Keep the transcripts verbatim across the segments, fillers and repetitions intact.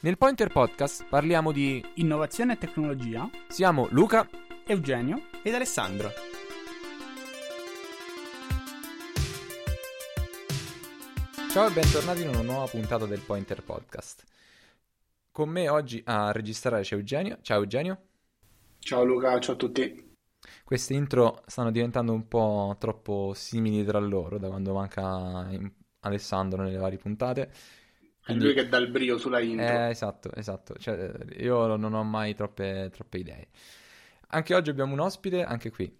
Nel Pointer Podcast parliamo di innovazione e tecnologia. Siamo Luca, Eugenio ed Alessandro. Ciao e bentornati in una nuova puntata del Pointer Podcast. Con me oggi a registrare c'è Eugenio. Ciao Eugenio. Ciao Luca, ciao a tutti. Queste intro stanno diventando un po' troppo simili tra loro da quando manca Alessandro nelle varie puntate. Quindi... È lui che dà il brio sulla intro. Eh, esatto, esatto. Cioè, io non ho mai troppe, troppe idee. Anche oggi abbiamo un ospite, anche qui.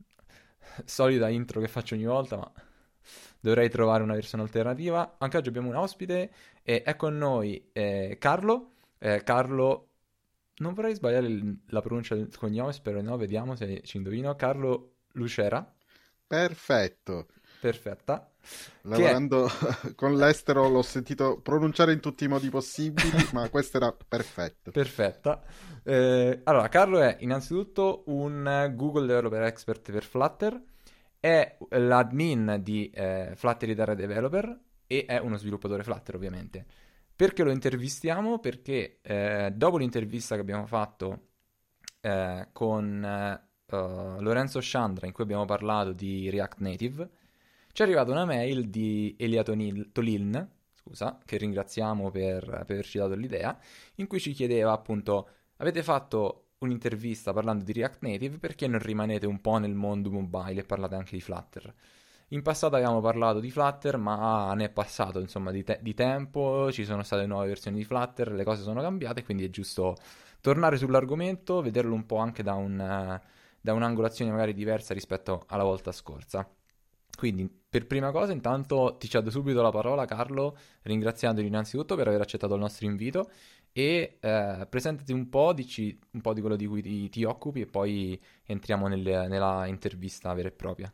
Solita intro che faccio ogni volta, ma dovrei trovare una versione alternativa. Anche oggi abbiamo un ospite e è con noi eh, Carlo. Eh, Carlo, non vorrei sbagliare il, la pronuncia del cognome, spero no, vediamo se ci indovino. Carlo Lucera. Perfetto. Perfetta. Lavorando con l'estero l'ho sentito pronunciare in tutti i modi possibili, ma questo era perfetto. Perfetta. Eh, allora, Carlo è innanzitutto un Google Developer Expert per Flutter, è l'admin di eh, Flutter Italia Developer e è uno sviluppatore Flutter, ovviamente. Perché lo intervistiamo? Perché eh, dopo l'intervista che abbiamo fatto eh, con uh, Lorenzo Sciandra, in cui abbiamo parlato di React Native, ci è arrivata una mail di Elia Tonil- Toliln, scusa, che ringraziamo per, per averci dato l'idea, in cui ci chiedeva appunto: avete fatto un'intervista parlando di React Native, perché non rimanete un po' nel mondo mobile e parlate anche di Flutter? In passato avevamo parlato di Flutter, ma ne è passato insomma di, te- di tempo, ci sono state nuove versioni di Flutter, le cose sono cambiate, quindi è giusto tornare sull'argomento, vederlo un po' anche da, un, da un'angolazione magari diversa rispetto alla volta scorsa. Quindi, per prima cosa, intanto ti cedo subito la parola, Carlo, ringraziandoti innanzitutto per aver accettato il nostro invito e eh, presentati un po', dici un po' di quello di cui ti, ti occupi e poi entriamo nelle, nella intervista vera e propria.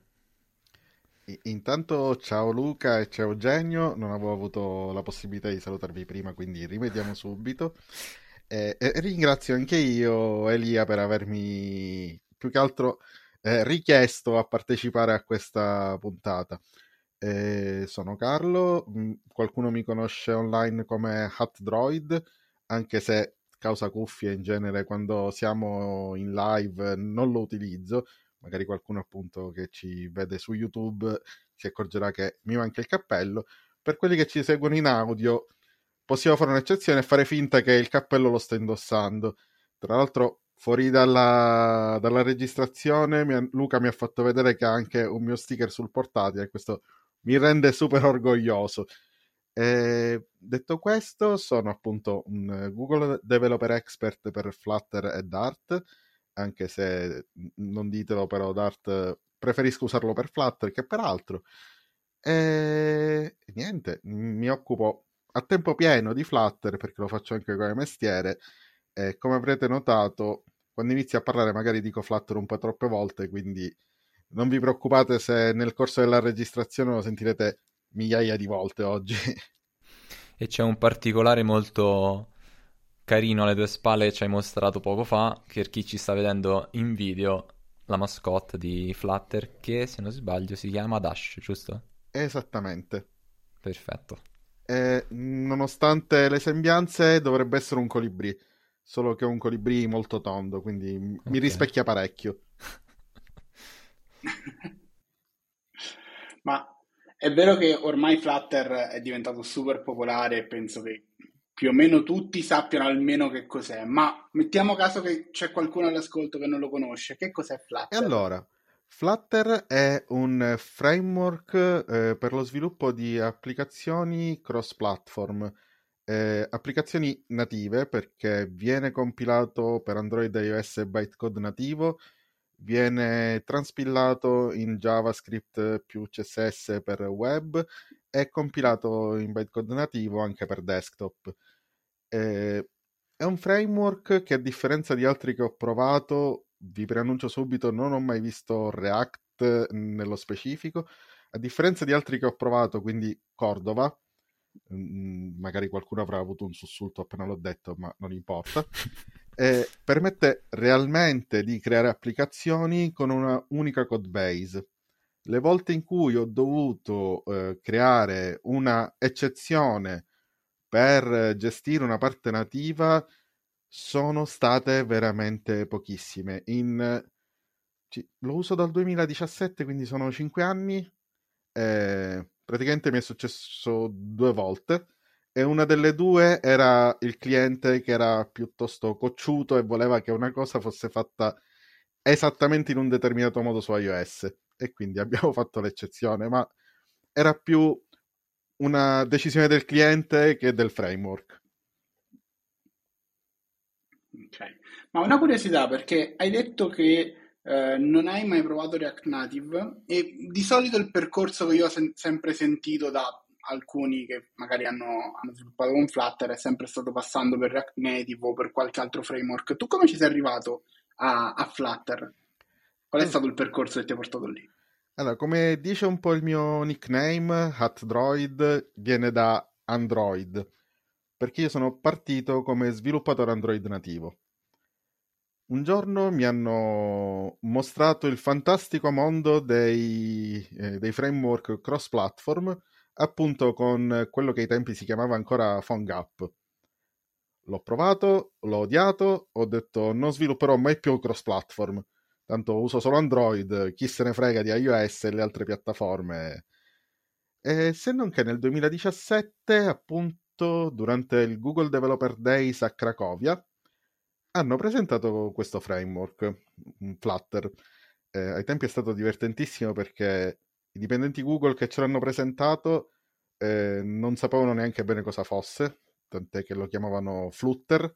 Intanto ciao Luca e ciao Eugenio, non avevo avuto la possibilità di salutarvi prima, quindi rimediamo subito. E, e ringrazio anche io Elia per avermi più che altro eh, richiesto a partecipare a questa puntata. Eh, sono Carlo, mh, qualcuno mi conosce online come HatDroid, anche se causa cuffie in genere quando siamo in live non lo utilizzo. Magari qualcuno appunto che ci vede su YouTube si accorgerà che mi manca il cappello. Per quelli che ci seguono in audio possiamo fare un'eccezione e fare finta che il cappello lo sto indossando. Tra l'altro fuori dalla, dalla registrazione mi, Luca mi ha fatto vedere che ha anche un mio sticker sul portatile e questo mi rende super orgoglioso. E detto questo, sono appunto un Google Developer Expert per Flutter e Dart, anche se non ditelo, però Dart preferisco usarlo per Flutter che per altro. E niente, mi occupo a tempo pieno di Flutter perché lo faccio anche come mestiere e come avrete notato quando inizi a parlare magari dico Flutter un po' troppe volte, quindi non vi preoccupate se nel corso della registrazione lo sentirete migliaia di volte oggi. E c'è un particolare molto carino alle tue spalle che ci hai mostrato poco fa, per chi ci sta vedendo in video, la mascotte di Flutter, che se non sbaglio si chiama Dash, giusto? Esattamente. Perfetto. E, nonostante le sembianze dovrebbe essere un colibrì, solo che è un colibrì molto tondo, quindi okay. Mi rispecchia parecchio. Ma è vero che ormai Flutter è diventato super popolare e penso che più o meno tutti sappiano almeno che cos'è, ma mettiamo caso che c'è qualcuno all'ascolto che non lo conosce. Che cos'è Flutter? E allora, Flutter è un framework eh, per lo sviluppo di applicazioni cross-platform, eh, applicazioni native perché viene compilato per Android, iOS e bytecode nativo, viene transpillato in JavaScript più C S S per web e compilato in bytecode nativo anche per desktop. Eh, è un framework che, a differenza di altri che ho provato, vi preannuncio subito, non ho mai visto React nello specifico. A differenza di altri che ho provato, quindi Cordova, mh, magari qualcuno avrà avuto un sussulto appena l'ho detto, ma non importa, eh, permette realmente di creare applicazioni con una unica code base. Le volte in cui ho dovuto eh, creare una eccezione per gestire una parte nativa sono state veramente pochissime. In, ci- lo uso dal duemiladiciassette, quindi sono cinque anni. E praticamente mi è successo due volte. E una delle due era il cliente che era piuttosto cocciuto e voleva che una cosa fosse fatta esattamente in un determinato modo su iOS. E quindi abbiamo fatto l'eccezione, ma era più una decisione del cliente che del framework. Ok. Ma una curiosità, perché hai detto che eh, non hai mai provato React Native e di solito il percorso che io ho sen- sempre sentito da alcuni che magari hanno, hanno sviluppato con Flutter è sempre stato passando per React Native o per qualche altro framework. Tu come ci sei arrivato a, a Flutter? Qual è All- stato il percorso che ti ha portato lì? Allora, come dice un po' il mio nickname, HatDroid viene da Android, perché io sono partito come sviluppatore Android nativo. Un giorno mi hanno mostrato il fantastico mondo dei, eh, dei framework cross-platform, appunto con quello che ai tempi si chiamava ancora PhoneGap. L'ho provato, l'ho odiato, ho detto non svilupperò mai più cross-platform, tanto uso solo Android, chi se ne frega di iOS e le altre piattaforme. E se non che nel duemiladiciassette, appunto, durante il Google Developer Days a Cracovia, hanno presentato questo framework, un Flutter. Eh, ai tempi è stato divertentissimo perché i dipendenti Google che ce l'hanno presentato eh, non sapevano neanche bene cosa fosse, tant'è che lo chiamavano Flutter.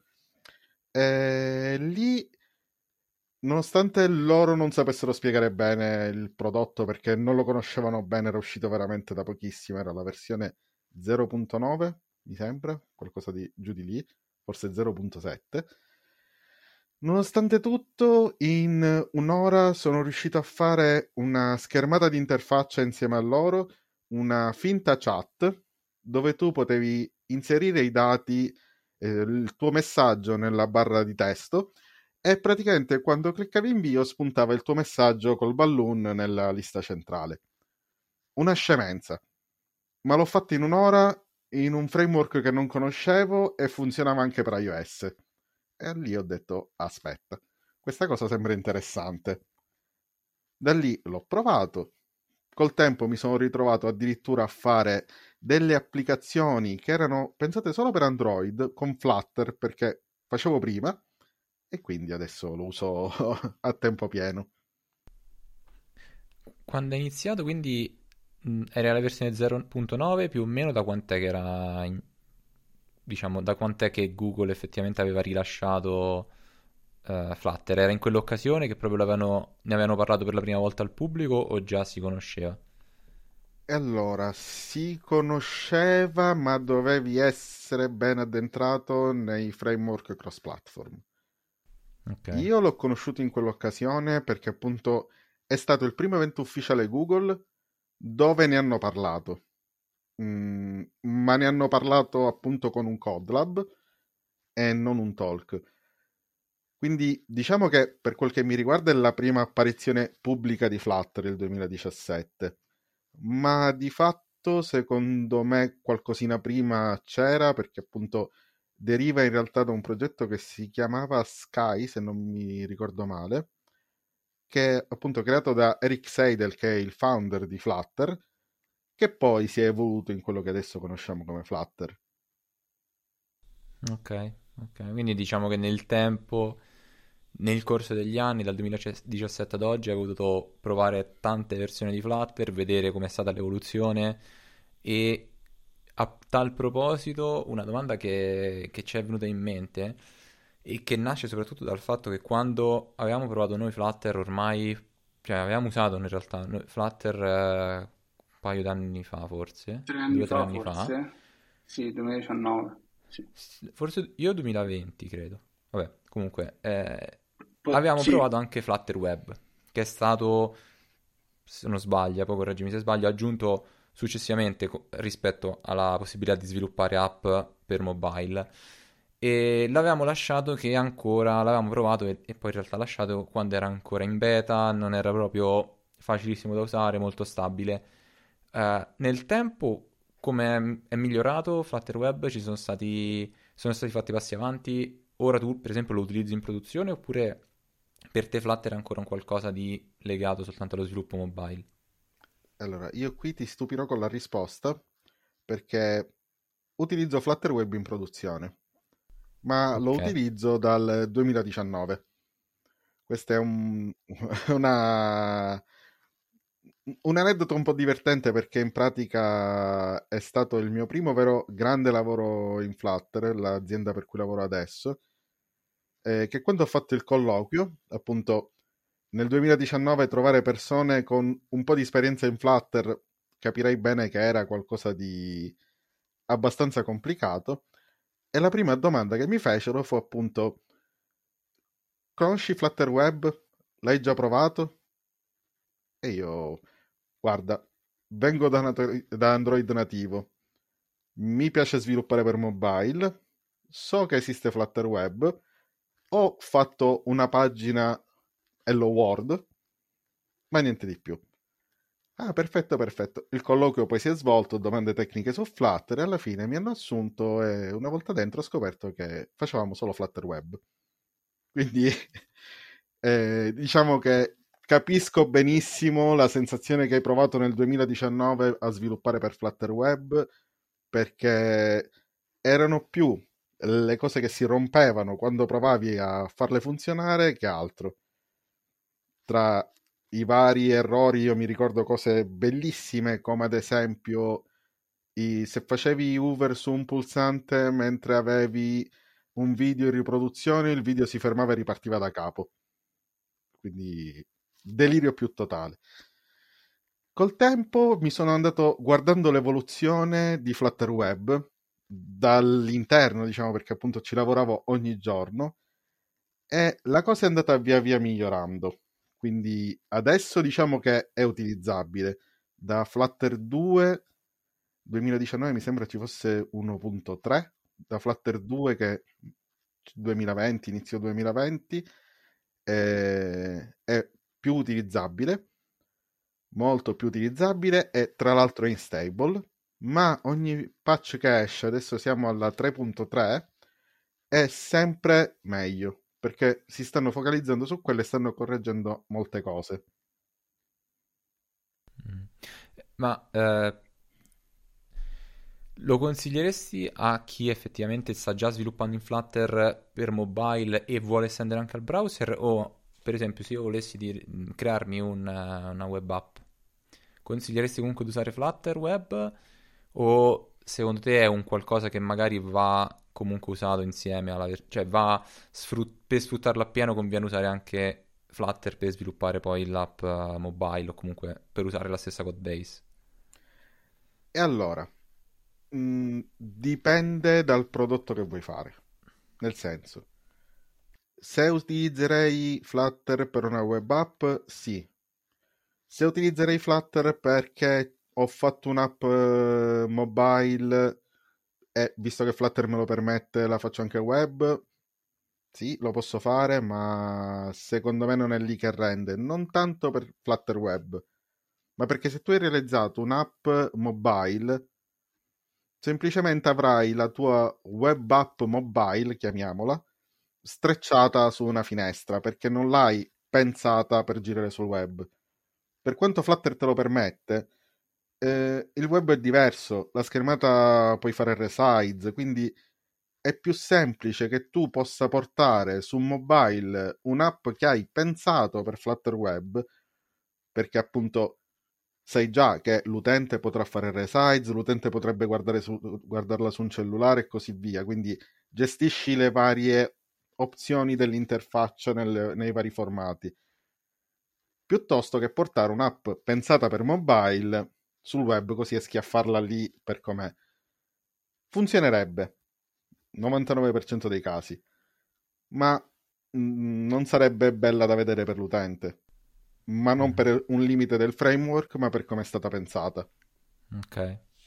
E lì, nonostante loro non sapessero spiegare bene il prodotto perché non lo conoscevano bene, era uscito veramente da pochissimo, era la versione zero punto nove, mi sembra, qualcosa di giù di lì, forse zero punto sette. Nonostante tutto, in un'ora sono riuscito a fare una schermata di interfaccia insieme a loro, una finta chat, dove tu potevi inserire i dati, eh, il tuo messaggio nella barra di testo e praticamente quando cliccavi invio spuntava il tuo messaggio col balloon nella lista centrale. Una scemenza, ma l'ho fatto in un'ora in un framework che non conoscevo e funzionava anche per iOS. E lì ho detto, aspetta, questa cosa sembra interessante. Da lì l'ho provato. Col tempo mi sono ritrovato addirittura a fare delle applicazioni che erano pensate solo per Android con Flutter perché facevo prima e quindi adesso lo uso a tempo pieno. Quando hai iniziato, quindi mh, era la versione zero punto nove, più o meno da quant'è che era, in- diciamo, da quant'è che Google effettivamente aveva rilasciato eh, Flutter? Era in quell'occasione che proprio l'avevano- ne avevano parlato per la prima volta al pubblico o già si conosceva? E allora, si conosceva, ma dovevi essere ben addentrato nei framework cross-platform. Ok. Io l'ho conosciuto in quell'occasione perché appunto è stato il primo evento ufficiale Google dove ne hanno parlato. Mm, ma ne hanno parlato appunto con un Codlab e non un talk. Quindi diciamo che per quel che mi riguarda è la prima apparizione pubblica di Flutter il duemiladiciassette, ma di fatto secondo me qualcosina prima c'era perché appunto deriva in realtà da un progetto che si chiamava Sky, se non mi ricordo male, che è appunto creato da Eric Seidel, che è il founder di Flutter, che poi si è evoluto in quello che adesso conosciamo come Flutter. Ok, ok. Quindi diciamo che nel tempo, nel corso degli anni, dal duemiladiciassette ad oggi, hai potuto provare tante versioni di Flutter, vedere com'è stata l'evoluzione e a tal proposito una domanda che, che ci è venuta in mente e che nasce soprattutto dal fatto che quando avevamo provato noi Flutter ormai, cioè avevamo usato in realtà noi Flutter eh, un paio d'anni fa forse, Tre anni due o tre fa anni fa. forse? Sì, duemiladiciannove. Sì. S- Forse io duemilaventi, credo. Vabbè, comunque, eh, Po- avevamo sì, provato anche Flutter Web, che è stato, se non sbaglio, poi correggimi se sbaglio, aggiunto successivamente co- rispetto alla possibilità di sviluppare app per mobile. E l'avevamo lasciato che ancora, l'avevamo provato e, e poi in realtà lasciato quando era ancora in beta, non era proprio facilissimo da usare, molto stabile. Eh, nel tempo come è migliorato Flutter Web? Ci sono stati, sono stati fatti passi avanti? Ora tu, per esempio, lo utilizzi in produzione oppure per te Flutter è ancora un qualcosa di legato soltanto allo sviluppo mobile? Allora, io qui ti stupirò con la risposta perché utilizzo Flutter Web in produzione, ma lo Ok. utilizzo dal duemiladiciannove. Questo è un, una, un aneddoto un po' divertente perché in pratica è stato il mio primo vero grande lavoro in Flutter, l'azienda per cui lavoro adesso, eh, che quando ho fatto il colloquio, appunto nel duemiladiciannove trovare persone con un po' di esperienza in Flutter, capirei bene che era qualcosa di abbastanza complicato. E la prima domanda che mi fecero fu appunto: conosci Flutter Web? L'hai già provato? E io, guarda, vengo da, nat- da Android nativo, mi piace sviluppare per mobile, so che esiste Flutter Web, ho fatto una pagina Hello World, ma niente di più. Ah, perfetto, perfetto. Il colloquio poi si è svolto, domande tecniche su Flutter e alla fine mi hanno assunto e una volta dentro ho scoperto che facevamo solo Flutter Web. Quindi eh, diciamo che capisco benissimo la sensazione che hai provato nel duemiladiciannove a sviluppare per Flutter Web, perché erano più le cose che si rompevano quando provavi a farle funzionare che altro. Tra i vari errori io mi ricordo cose bellissime come ad esempio i- se facevi hover su un pulsante mentre avevi un video in riproduzione, il video si fermava e ripartiva da capo. Quindi delirio più totale. Col tempo mi sono andato guardando l'evoluzione di Flutter Web dall'interno, diciamo, perché appunto ci lavoravo ogni giorno e la cosa è andata via via migliorando. Quindi adesso diciamo che è utilizzabile. Da Flutter due duemiladiciannove mi sembra ci fosse uno punto tre, da Flutter due che duemilaventi, inizio duemilaventi, eh, è più utilizzabile, molto più utilizzabile e tra l'altro è instable, ma ogni patch che esce, adesso siamo alla tre punto tre, è sempre meglio, perché si stanno focalizzando su quello e stanno correggendo molte cose. Mm. Ma eh, lo consiglieresti a chi effettivamente sta già sviluppando in Flutter per mobile e vuole estendere anche al browser? O, per esempio, se io volessi dir- crearmi un, eh, una web app, consiglieresti comunque di usare Flutter Web? O secondo te è un qualcosa che magari va comunque usato insieme alla... ver- cioè va sfrut- per sfruttarlo appieno conviene usare anche Flutter per sviluppare poi l'app eh, mobile o comunque per usare la stessa code base? E allora, mh, dipende dal prodotto che vuoi fare. Nel senso, se utilizzerei Flutter per una web app, sì. Se utilizzerei Flutter perché ho fatto un'app eh, mobile e visto che Flutter me lo permette, la faccio anche web, sì, lo posso fare, ma secondo me non è lì che rende. Non tanto per Flutter Web, ma perché se tu hai realizzato un'app mobile, semplicemente avrai la tua web app mobile, chiamiamola, strecciata su una finestra, perché non l'hai pensata per girare sul web. Per quanto Flutter te lo permette, eh, il web è diverso, la schermata puoi fare resize, quindi è più semplice che tu possa portare su mobile un'app che hai pensato per Flutter Web, perché appunto sai già che l'utente potrà fare resize, l'utente potrebbe guardare su, guardarla su un cellulare e così via, quindi gestisci le varie opzioni dell'interfaccia nel- nei vari formati, piuttosto che portare un'app pensata per mobile sul web così e schiaffarla lì per com'è. Funzionerebbe, novantanove per cento dei casi, ma mm, non sarebbe bella da vedere per l'utente, ma non Mm, per un limite del framework, ma per come è stata pensata. ok.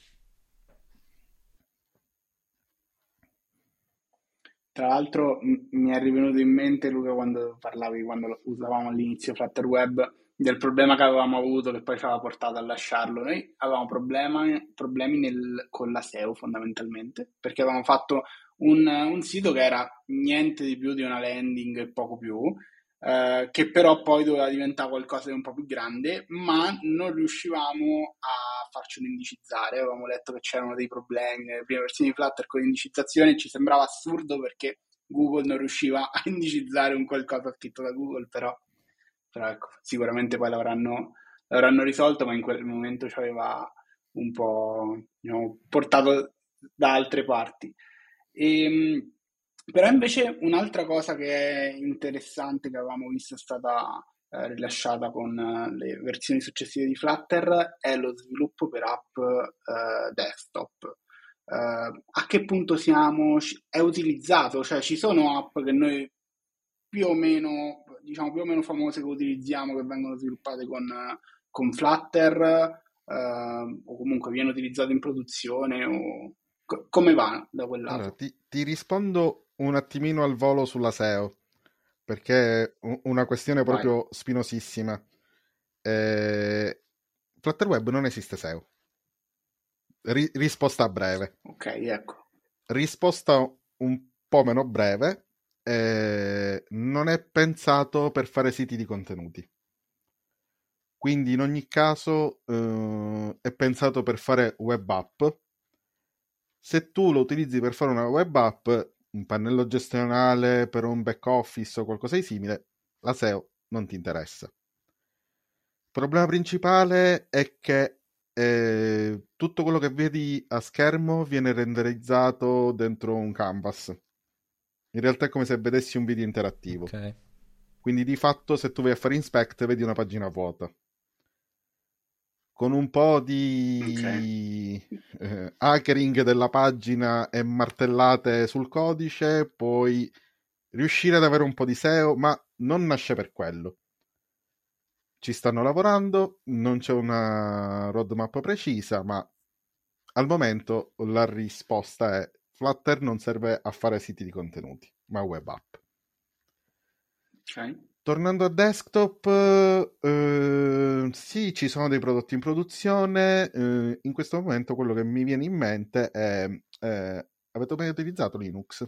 Tra l'altro m- mi è rivenuto in mente, Luca, quando parlavi, quando lo usavamo all'inizio Flutter Web, del problema che avevamo avuto che poi ci aveva portato a lasciarlo. Noi avevamo problema- problemi nel- con la S E O fondamentalmente, perché avevamo fatto un, un sito che era niente di più di una landing e poco più, eh, che però poi doveva diventare qualcosa di un po' più grande, ma non riuscivamo a farcelo indicizzare. Avevamo letto che c'erano dei problemi nelle prime versioni di Flutter con l'indicizzazione e ci sembrava assurdo perché Google non riusciva a indicizzare un qualcosa scritto da Google, però, però ecco, sicuramente poi l'avranno, l'avranno risolto, ma in quel momento ci aveva un po', diciamo, portato da altre parti. E, però invece un'altra cosa che è interessante che avevamo visto è stata eh, rilasciata con eh, le versioni successive di Flutter è lo sviluppo per app eh, desktop. Eh, a che punto siamo? È utilizzato? Cioè ci sono app che noi più o meno, diciamo più o meno famose che utilizziamo che vengono sviluppate con, con Flutter eh, o comunque viene utilizzato in produzione o co- come va da quel Allora, lato? ti, ti rispondo un attimino al volo sulla S E O, perché è u- una questione Vai. proprio spinosissima. Eh, Flutter Web non esiste S E O. Ri- risposta breve. Ok, ecco. Risposta un po' meno breve. eh, non è pensato per fare siti di contenuti. Quindi in ogni caso eh, è pensato per fare web app. Se tu lo utilizzi per fare una web app, un pannello gestionale per un back office o qualcosa di simile, la S E O non ti interessa. Il problema principale è che eh, tutto quello che vedi a schermo viene renderizzato dentro un canvas. In realtà è come se vedessi un video interattivo. Ok. Quindi di fatto se tu vai a fare inspect vedi una pagina vuota. Con un po' Ok. di eh, hackering della pagina e martellate sul codice, puoi riuscire ad avere un po' di S E O, ma non nasce per quello. Ci stanno lavorando, non c'è una roadmap precisa, ma al momento la risposta è Flutter non serve a fare siti di contenuti, ma web app. Ok. Tornando a desktop, eh, sì, ci sono dei prodotti in produzione. eh, in questo momento quello che mi viene in mente è, eh, avete mai utilizzato Linux?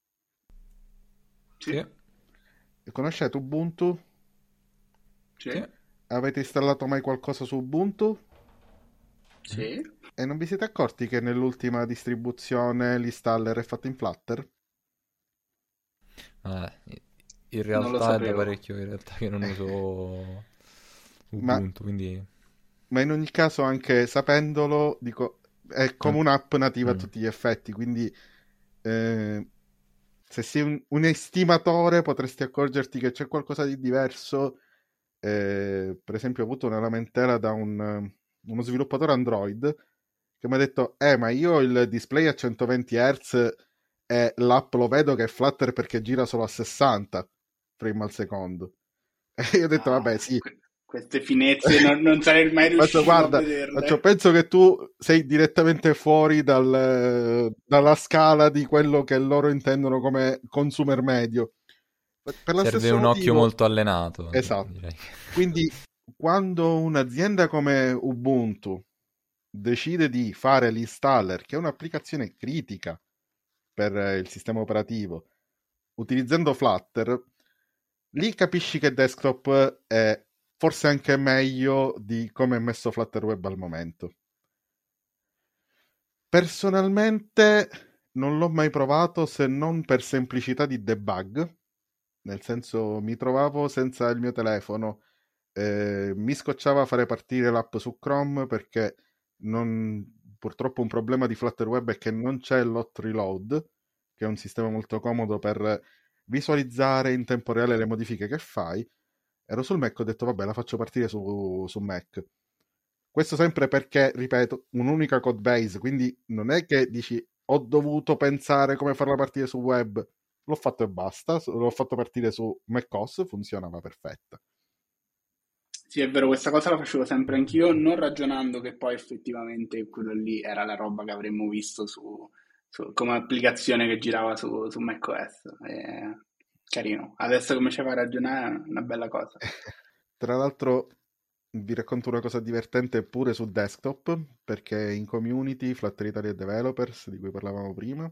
Sì, Sì, Conoscete Ubuntu? sì, sì. Avete installato mai qualcosa su Ubuntu? sì. E non vi siete accorti che nell'ultima distribuzione l'installer è fatto in Flutter? Ah, in Non lo realtà è da sapevo. parecchio in realtà che non uso Ma, Ubuntu, quindi... ma in ogni caso, anche sapendolo, dico, è come an- un'app nativa a mm. tutti gli effetti, quindi eh, se sei un, un estimatore potresti accorgerti che c'è qualcosa di diverso. Eh, per esempio ho avuto una lamentela da un, uno sviluppatore Android che mi ha detto eh ma io ho il display a centoventi hertz e l'app lo vedo che è Flutter perché gira solo a sessanta frame al secondo. E io ho detto Ah, vabbè sì. que- queste finezze non, non sarei mai Faccio, riuscito a guarda, faccio, vederle. penso che tu sei direttamente fuori dal- dalla scala di quello che loro intendono come consumer medio. Per per lo Serve stesso un occhio motivo, molto allenato, esatto. direi. Quindi quando un'azienda come Ubuntu decide di fare l'installer, che è un'applicazione critica per eh, il sistema operativo, utilizzando Flutter, lì capisci che desktop è forse anche meglio di come è messo Flutter Web al momento. Personalmente non l'ho mai provato se non per semplicità di debug, nel senso mi trovavo senza il mio telefono, eh, mi scocciava fare partire l'app su Chrome perché non, purtroppo un problema di Flutter Web è che non c'è l'hot reload, che è un sistema molto comodo per visualizzare in tempo reale le modifiche che fai. Ero sul Mac, ho detto vabbè la faccio partire su, su Mac. Questo sempre perché, ripeto, un'unica code base, quindi non è che dici ho dovuto pensare come farla partire su web, l'ho fatto e basta, l'ho fatto partire su macOS, funzionava perfetta. Sì, è vero, questa cosa la facevo sempre anch'io, non ragionando che poi effettivamente quello lì era la roba che avremmo visto su, su- come applicazione che girava su, su macOS. È carino. Adesso come ci fa a ragionare è una bella cosa. Tra l'altro vi racconto una cosa divertente pure su desktop, perché in community Flutter Italia Developers, di cui parlavamo prima,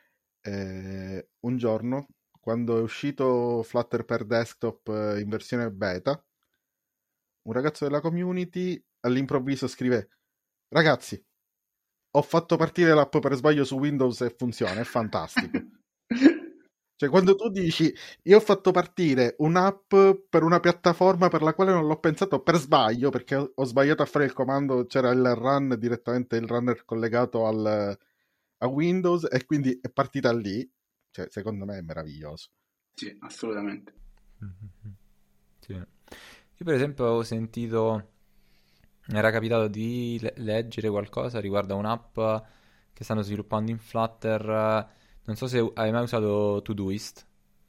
eh, un giorno, quando è uscito Flutter per desktop eh, in versione beta, un ragazzo della community all'improvviso scrive: ragazzi, ho fatto partire l'app per sbaglio su Windows e funziona, è fantastico. Cioè, quando tu dici io ho fatto partire un'app per una piattaforma per la quale non l'ho pensato per sbaglio, perché ho ho sbagliato a fare il comando, c'era il run direttamente, il runner collegato al, a Windows, e quindi è partita lì, cioè, secondo me è meraviglioso. Sì, assolutamente. Mhm. Sì. Io per esempio avevo sentito, mi era capitato di le- leggere qualcosa riguardo a un'app che stanno sviluppando in Flutter. eh, Non so se hai mai usato Todoist.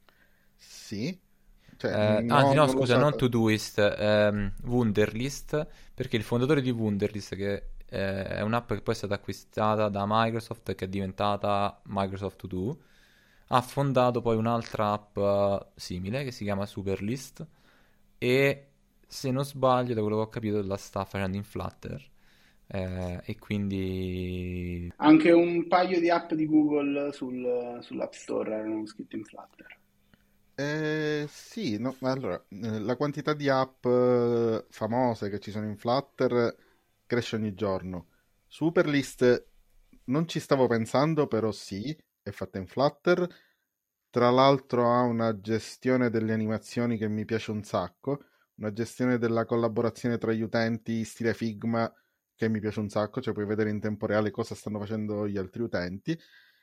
Sì, cioè, Eh, no, anzi, no, non l'ho scusa, non usata. Todoist, ehm, Wunderlist, perché il fondatore di Wunderlist, che eh, è un'app che poi è stata acquistata da Microsoft e che è diventata Microsoft To Do, ha fondato poi un'altra app eh, simile che si chiama Superlist e, se non sbaglio, da quello che ho capito, la sta facendo in Flutter. Eh, e quindi Anche un paio di app di Google sul- sull'App Store erano scritte in Flutter. Eh, sì, no, ma allora, eh, la quantità di app eh, famose che ci sono in Flutter cresce ogni giorno. Superlist non ci stavo pensando, però sì, è fatta in Flutter. Tra l'altro ha una gestione delle animazioni che mi piace un sacco, una gestione della collaborazione tra gli utenti stile Figma che mi piace un sacco, cioè puoi vedere in tempo reale cosa stanno facendo gli altri utenti,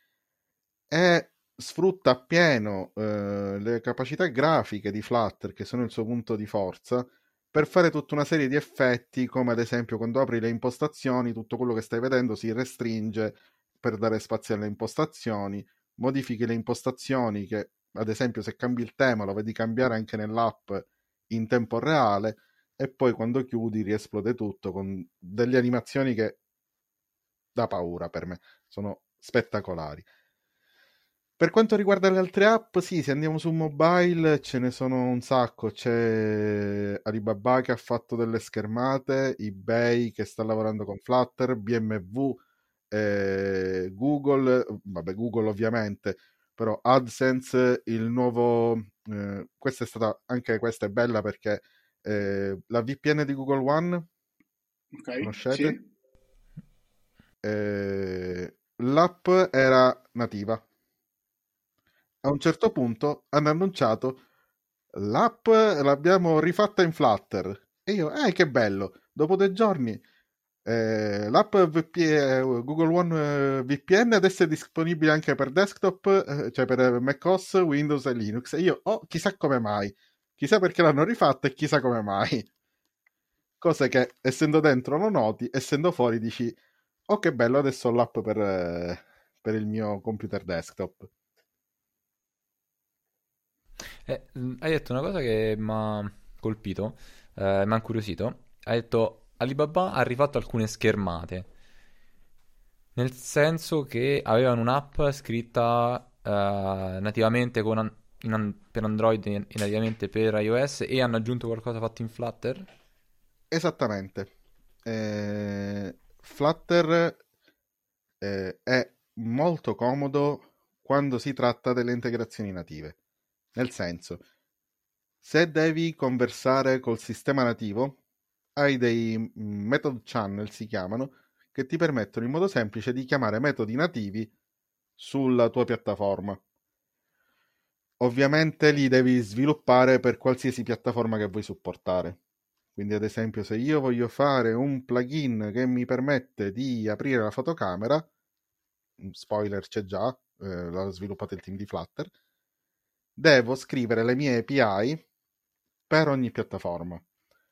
e sfrutta appieno eh, le capacità grafiche di Flutter, che sono il suo punto di forza, per fare tutta una serie di effetti, come ad esempio quando apri le impostazioni, tutto quello che stai vedendo si restringe per dare spazio alle impostazioni, modifichi le impostazioni che, ad esempio, se cambi il tema lo vedi cambiare anche nell'app in tempo reale, e poi quando chiudi riesplode tutto con delle animazioni che da paura per me, sono spettacolari. Per quanto riguarda le altre app, sì, se andiamo su mobile ce ne sono un sacco. C'è Alibaba che ha fatto delle schermate, eBay che sta lavorando con Flutter, B M W, eh, Google, vabbè, Google ovviamente, però AdSense, il nuovo, eh, questa è stata, anche questa è bella perché eh, la V P N di Google One, Ok? conoscete? Sì? Eh, l'app era nativa. A un certo punto hanno annunciato l'app l'abbiamo rifatta in Flutter, e io, eh, che bello, dopo due giorni eh, l'app V P eh, Google One eh, V P N adesso è disponibile anche per desktop, eh, cioè per macOS, Windows e Linux, e io, oh, chissà come mai, chissà perché l'hanno rifatta e chissà come mai, cose che essendo dentro lo noti, essendo fuori dici, oh, che bello, adesso ho l'app per, eh, per il mio computer desktop. Eh, mm, hai detto una cosa che mi ha colpito, eh, mi ha incuriosito. Hai detto Alibaba ha rifatto alcune schermate, nel senso che avevano un'app scritta eh, nativamente con an- in an- per Android e e nativamente per iOS e hanno aggiunto qualcosa fatto in Flutter. Esattamente. Eh, Flutter eh, è molto comodo quando si tratta delle integrazioni native. Nel senso, se devi conversare col sistema nativo, hai dei mm, method channel, si chiamano, che ti permettono in modo semplice di chiamare metodi nativi sulla tua piattaforma. Ovviamente li devi sviluppare per qualsiasi piattaforma che vuoi supportare. Quindi, ad esempio, se io voglio fare un plugin che mi permette di aprire la fotocamera, spoiler c'è già, eh, l'ha sviluppato il team di Flutter, devo scrivere le mie A P I per ogni piattaforma.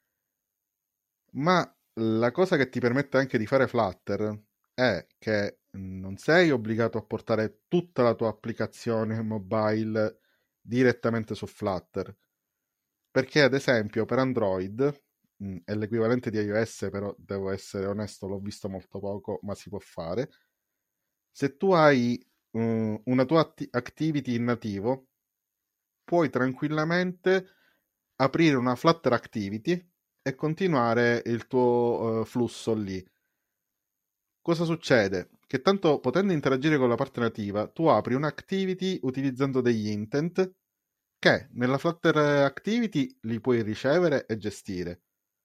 Ma la cosa che ti permette anche di fare Flutter è che non sei obbligato a portare tutta la tua applicazione mobile direttamente su Flutter, perché ad esempio per Android mh, è l'equivalente di iOS, però devo essere onesto, l'ho visto molto poco, ma si può fare. Se tu hai uh, una tua atti- activity in nativo, puoi tranquillamente aprire una Flutter Activity e continuare il tuo uh, flusso lì. Cosa succede? Che tanto potendo interagire con la parte nativa, tu apri un'activity utilizzando degli intent che nella Flutter Activity li puoi ricevere e gestire.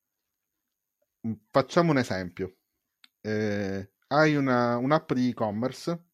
Facciamo un esempio. Eh, hai una, un'app di e-commerce,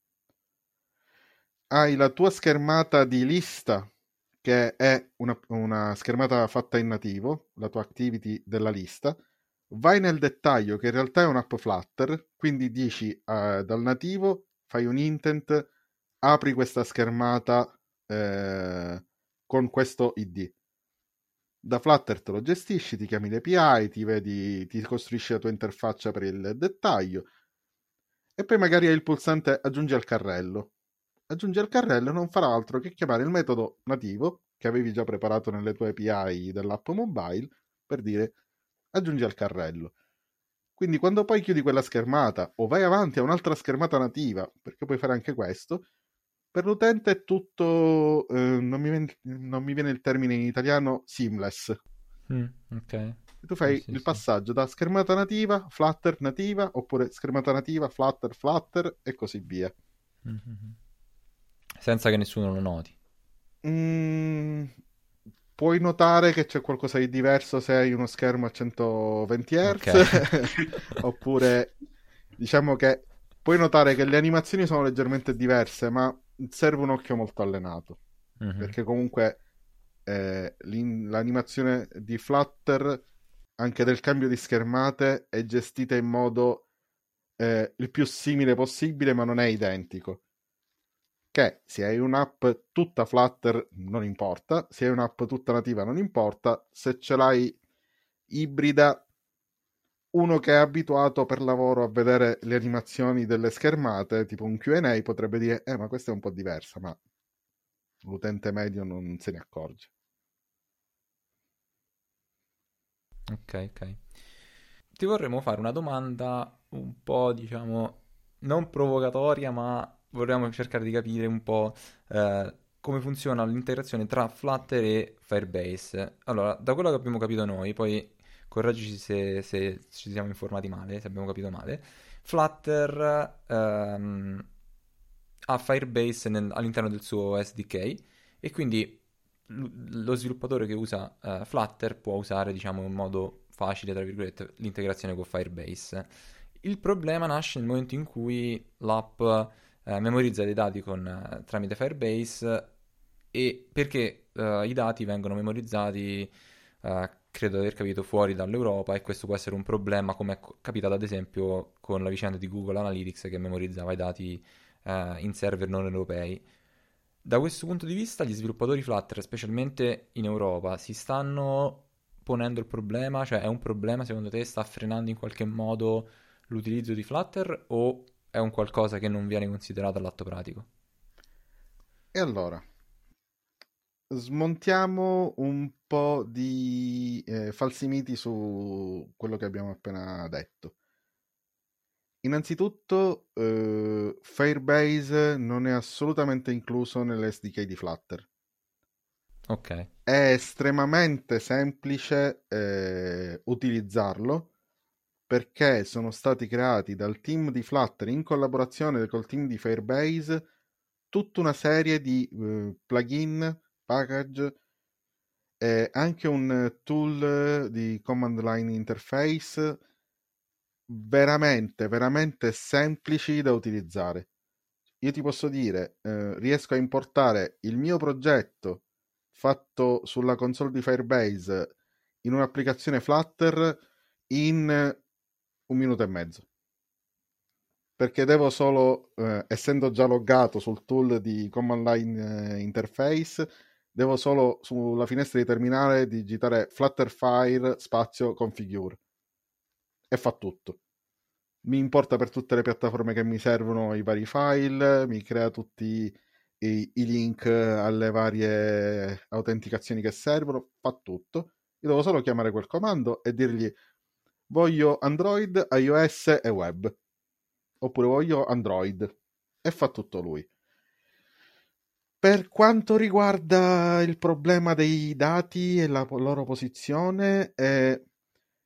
hai la tua schermata di lista, che è una, una schermata fatta in nativo, la tua activity della lista, vai nel dettaglio che in realtà è un'app Flutter, quindi dici eh, dal nativo, fai un intent, apri questa schermata eh, con questo I D. Da Flutter te lo gestisci, ti chiami le A P I, ti vedi, ti costruisci la tua interfaccia per il dettaglio e poi magari hai il pulsante aggiungi al carrello. Aggiungi al carrello non farà altro che chiamare il metodo nativo che avevi già preparato nelle tue A P I dell'app mobile per dire aggiungi al carrello. Quindi quando poi chiudi quella schermata o vai avanti a un'altra schermata nativa, perché puoi fare anche questo, per l'utente è tutto, eh, non, mi viene, non mi viene il termine in italiano, seamless. Mm, ok. Tu fai Sì, sì, il sì. passaggio da schermata nativa, Flutter nativa, oppure schermata nativa, Flutter, Flutter e così via. Mm-hmm. Senza che nessuno lo noti. Mm, puoi notare che c'è qualcosa di diverso se hai uno schermo a centoventi hertz, Ok. oppure diciamo che puoi notare che le animazioni sono leggermente diverse, ma serve un occhio molto allenato, Mhm. perché comunque eh, l'in- l'animazione di Flutter, anche del cambio di schermate, è gestita in modo eh, il più simile possibile, ma non è identico. Che se hai un'app tutta Flutter non importa, se hai un'app tutta nativa non importa, se ce l'hai ibrida, uno che è abituato per lavoro a vedere le animazioni delle schermate, tipo un Q and A, potrebbe dire, eh ma questa è un po' diversa, ma l'utente medio non se ne accorge. Ok, ok. Ti vorremmo fare una domanda un po', diciamo, non provocatoria, ma vorremmo cercare di capire un po' eh, come funziona l'integrazione tra Flutter e Firebase. Allora, da quello che abbiamo capito noi, poi correggici se, se ci siamo informati male, se abbiamo capito male, Flutter ehm, ha Firebase nel- all'interno del suo S D K e quindi l- lo sviluppatore che usa eh, Flutter può usare, diciamo, in modo facile, tra virgolette, l'integrazione con Firebase. Il problema nasce nel momento in cui l'app eh, memorizza dei dati con, eh, tramite Firebase e perché eh, i dati vengono memorizzati, eh, credo di aver capito, fuori dall'Europa e questo può essere un problema, come è co- capitato ad esempio con la vicenda di Google Analytics che memorizzava i dati eh, in server non europei. Da questo punto di vista, gli sviluppatori Flutter, specialmente in Europa, si stanno ponendo il problema? Cioè, è un problema secondo te? Sta frenando in qualche modo l'utilizzo di Flutter o è un qualcosa che non viene considerato all'atto pratico? E allora, smontiamo un po' di eh, falsi miti su quello che abbiamo appena detto. Innanzitutto, eh, Firebase non è assolutamente incluso nell'S D K di Flutter. Ok. È estremamente semplice eh, utilizzarlo perché sono stati creati dal team di Flutter in collaborazione col team di Firebase tutta una serie di eh, plugin, package e anche un tool di command line interface veramente, veramente semplici da utilizzare. Io ti posso dire, eh, riesco a importare il mio progetto fatto sulla console di Firebase in un'applicazione Flutter in un minuto e mezzo. Perché devo solo, eh, essendo già loggato sul tool di command line eh, interface, devo solo sulla finestra di terminale digitare Flutterfile spazio configure e fa tutto. Mi importa per tutte le piattaforme che mi servono i vari file, mi crea tutti i, i link alle varie autenticazioni che servono, fa tutto. Io devo solo chiamare quel comando e dirgli voglio Android, iOS e web, oppure voglio Android, e fa tutto lui. Per quanto riguarda il problema dei dati e la loro posizione, eh,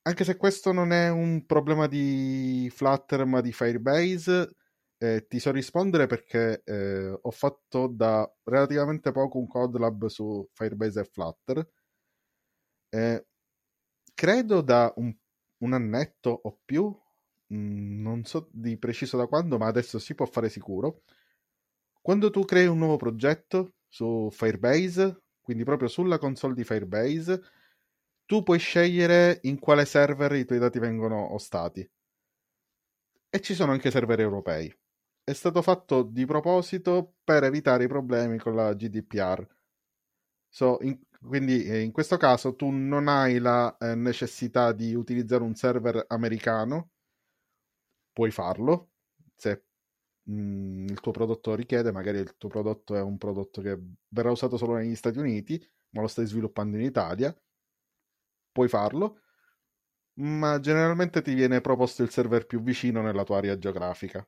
anche se questo non è un problema di Flutter ma di Firebase, eh, ti so rispondere perché eh, ho fatto da relativamente poco un code lab su Firebase e Flutter. Eh, credo da un, un annetto o più, mh, non so di preciso da quando, ma adesso si può fare sicuro. Quando tu crei un nuovo progetto su Firebase, quindi proprio sulla console di Firebase, tu puoi scegliere in quale server i tuoi dati vengono ostati. E ci sono anche server europei. È stato fatto di proposito per evitare i problemi con la G D P R. So, in, quindi eh, in questo caso tu non hai la eh, necessità di utilizzare un server americano, puoi farlo se mh, il tuo prodotto richiede, magari il tuo prodotto è un prodotto che verrà usato solo negli Stati Uniti, ma lo stai sviluppando in Italia, puoi farlo, ma generalmente ti viene proposto il server più vicino nella tua area geografica.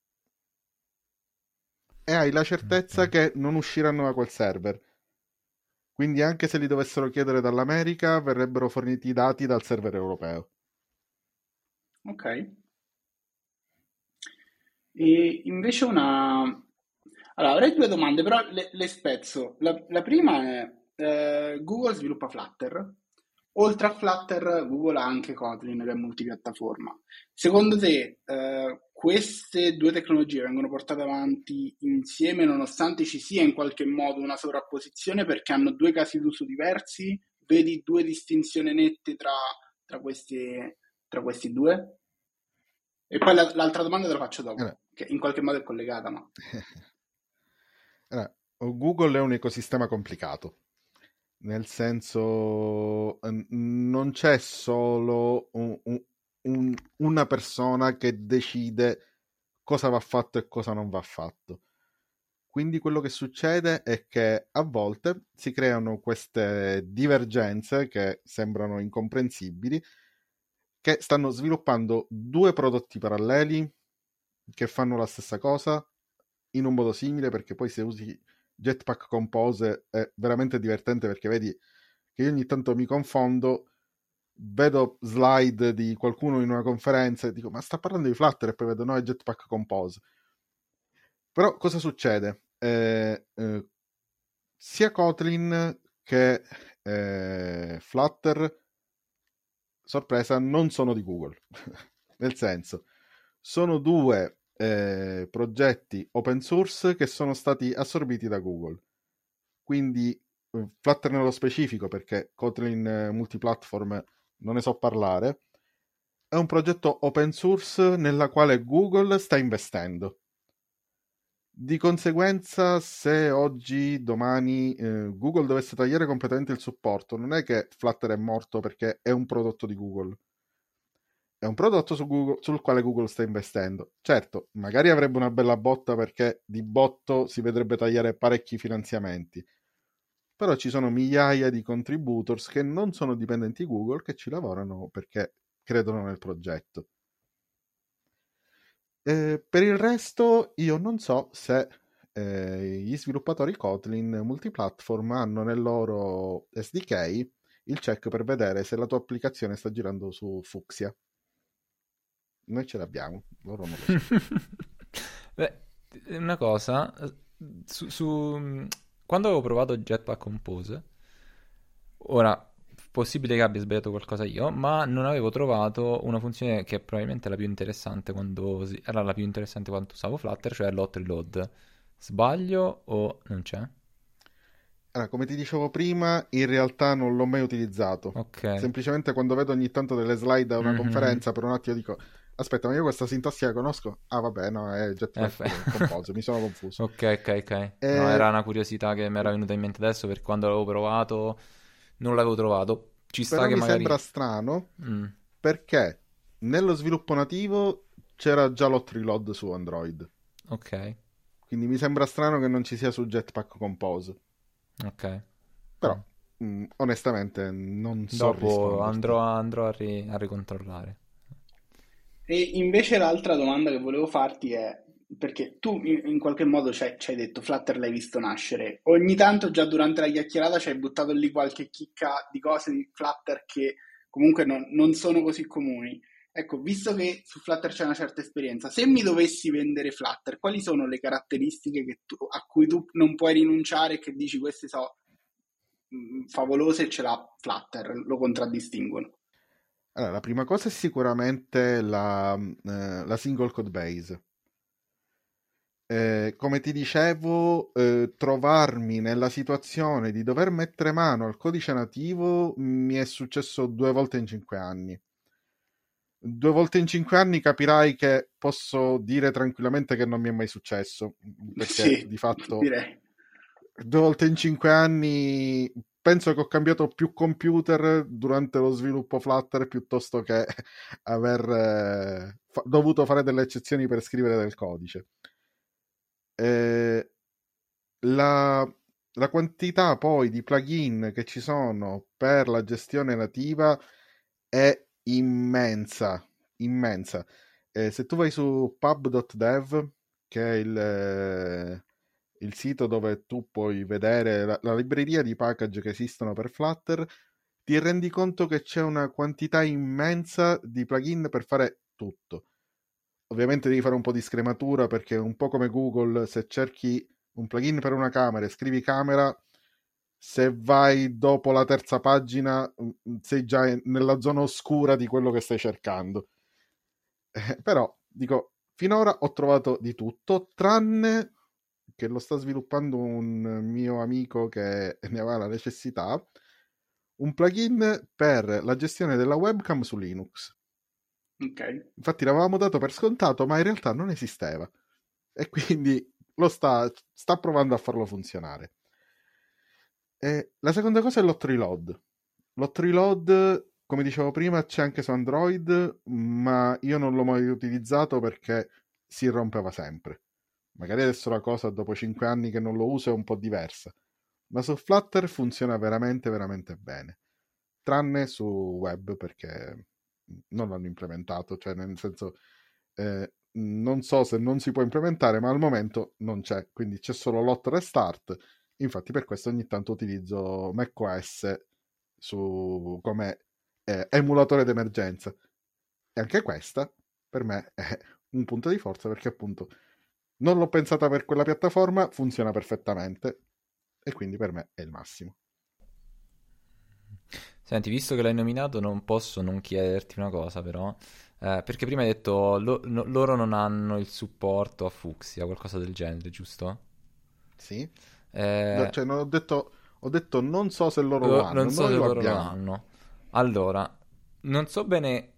E hai la certezza Ok. che non usciranno da quel server. Quindi anche se li dovessero chiedere dall'America, verrebbero forniti i dati dal server europeo. Ok. E invece una... Allora, avrei due domande, però le, le spezzo. La, la prima è, eh, Google sviluppa Flutter. Oltre a Flutter, Google ha anche Kotlin, che è multipiattaforma. Secondo te, eh, queste due tecnologie vengono portate avanti insieme nonostante ci sia in qualche modo una sovrapposizione perché hanno due casi d'uso diversi? Vedi due distinzioni nette tra, tra questi, tra questi due? E poi la- l'altra domanda te la faccio Allora, dopo, che in qualche modo è collegata, ma... allora, Google è un ecosistema complicato, nel senso eh, non c'è solo un- un- un- una persona che decide cosa va fatto e cosa non va fatto. Quindi quello che succede è che a volte si creano queste divergenze che sembrano incomprensibili, che stanno sviluppando due prodotti paralleli che fanno la stessa cosa in un modo simile, perché poi se usi Jetpack Compose è veramente divertente perché vedi che io ogni tanto mi confondo, vedo slide di qualcuno in una conferenza e dico ma sta parlando di Flutter e poi vedo no è Jetpack Compose. Però cosa succede? Eh, eh, sia Kotlin che eh, Flutter, sorpresa, non sono di Google. Nel senso, sono due eh, progetti open source che sono stati assorbiti da Google. Quindi eh, Flutter nello specifico, perché Kotlin eh, multiplatform non ne so parlare, è un progetto open source nella quale Google sta investendo. Di conseguenza, se oggi, domani, eh, Google dovesse tagliare completamente il supporto, non è che Flutter è morto perché è un prodotto di Google. È un prodotto su Google- sul quale Google sta investendo. Certo, magari avrebbe una bella botta perché di botto si vedrebbe tagliare parecchi finanziamenti. Però ci sono migliaia di contributors che non sono dipendenti Google che ci lavorano perché credono nel progetto. Eh, per il resto, io non so se eh, gli sviluppatori Kotlin multiplatform hanno nel loro S D K il check per vedere se la tua applicazione sta girando su Fuchsia. Noi ce l'abbiamo, loro non lo so. Beh, una cosa, su, su- quando avevo provato Jetpack Compose, ora, possibile che abbia sbagliato qualcosa io, ma non avevo trovato una funzione che è probabilmente la più interessante quando si- era la più l'interessante quando usavo Flutter, cioè l'hot reload. Sbaglio o non c'è? Allora, come ti dicevo prima, in realtà non l'ho mai utilizzato. Ok. Semplicemente quando vedo ogni tanto delle slide da una Mhm. conferenza, per un attimo dico, aspetta, ma io questa sintassi la conosco? Ah, vabbè, no, è F. Jetpack Compose, mi sono confuso. Ok, ok, ok. No, E era una curiosità che mi era venuta in mente adesso perché quando l'avevo provato non l'avevo trovato. Ci sta però che mi sembra magari... strano Mm, perché nello sviluppo nativo c'era già l'hot reload su Android. ok, Quindi mi sembra strano che non ci sia su Jetpack Compose. ok. Però, Mm. mh, onestamente, non so Dopo andrò, risponderti. andrò a, ri- a ricontrollare. E invece l'altra domanda che volevo farti è, perché tu in, in qualche modo ci hai, ci hai detto Flutter l'hai visto nascere, ogni tanto già durante la chiacchierata ci hai buttato lì qualche chicca di cose di Flutter che comunque non, non sono così comuni. Ecco, visto che su Flutter c'è una certa esperienza, se mi dovessi vendere Flutter, quali sono le caratteristiche che tu- a cui tu non puoi rinunciare e che dici queste sono mm, favolose e ce l'ha Flutter, lo contraddistinguono? Allora, la prima cosa è sicuramente la, eh, la single code base. Eh, come ti dicevo, eh, trovarmi nella situazione di dover mettere mano al codice nativo mi è successo due volte in cinque anni. Due volte in cinque anni capirai che posso dire tranquillamente che non mi è mai successo, perché Sì, di fatto direi. due volte in cinque anni penso che ho cambiato più computer durante lo sviluppo Flutter piuttosto che aver eh, fa- dovuto fare delle eccezioni per scrivere del codice. Eh, la, la quantità poi di plugin che ci sono per la gestione nativa è immensa, immensa. Eh, se tu vai su pub punto dev, che è il, eh, il sito dove tu puoi vedere la, la libreria di package che esistono per Flutter, ti rendi conto che c'è una quantità immensa di plugin per fare tutto. Ovviamente devi fare un po' di scrematura perché è un po' come Google, se cerchi un plugin per una camera e scrivi camera, se vai dopo la terza pagina mm, sei già in- nella zona oscura di quello che stai cercando. Eh, però, dico, finora ho trovato di tutto, tranne che lo sta sviluppando un mio amico che ne aveva la necessità, un plugin per la gestione della webcam su Linux. Ok. Infatti l'avevamo dato per scontato, ma in realtà non esisteva. E quindi lo sta, sta provando a farlo funzionare. E la seconda cosa è l'hot reload. L'hot reload, come dicevo prima, c'è anche su Android, ma io non l'ho mai utilizzato perché si rompeva sempre. Magari adesso la cosa, dopo cinque anni che non lo uso, è un po' diversa. Ma su Flutter funziona veramente, veramente bene. Tranne su web perché non l'hanno implementato, cioè nel senso eh, non so se non si può implementare, ma al momento non c'è, quindi c'è solo l'hot restart. Infatti per questo ogni tanto utilizzo macOS su, come eh, emulatore d'emergenza. E anche questa per me è un punto di forza perché appunto non l'ho pensata per quella piattaforma, funziona perfettamente e quindi per me è il massimo. Senti, visto che l'hai nominato, non posso non chiederti una cosa, però. Eh, perché prima hai detto lo- no- loro non hanno il supporto a Fuchsia, qualcosa del genere, giusto? Sì? No, Eh, cioè non ho detto, ho detto non so se loro lo lo- non hanno, so noi se lo loro lo abbiamo. hanno. Allora, non so bene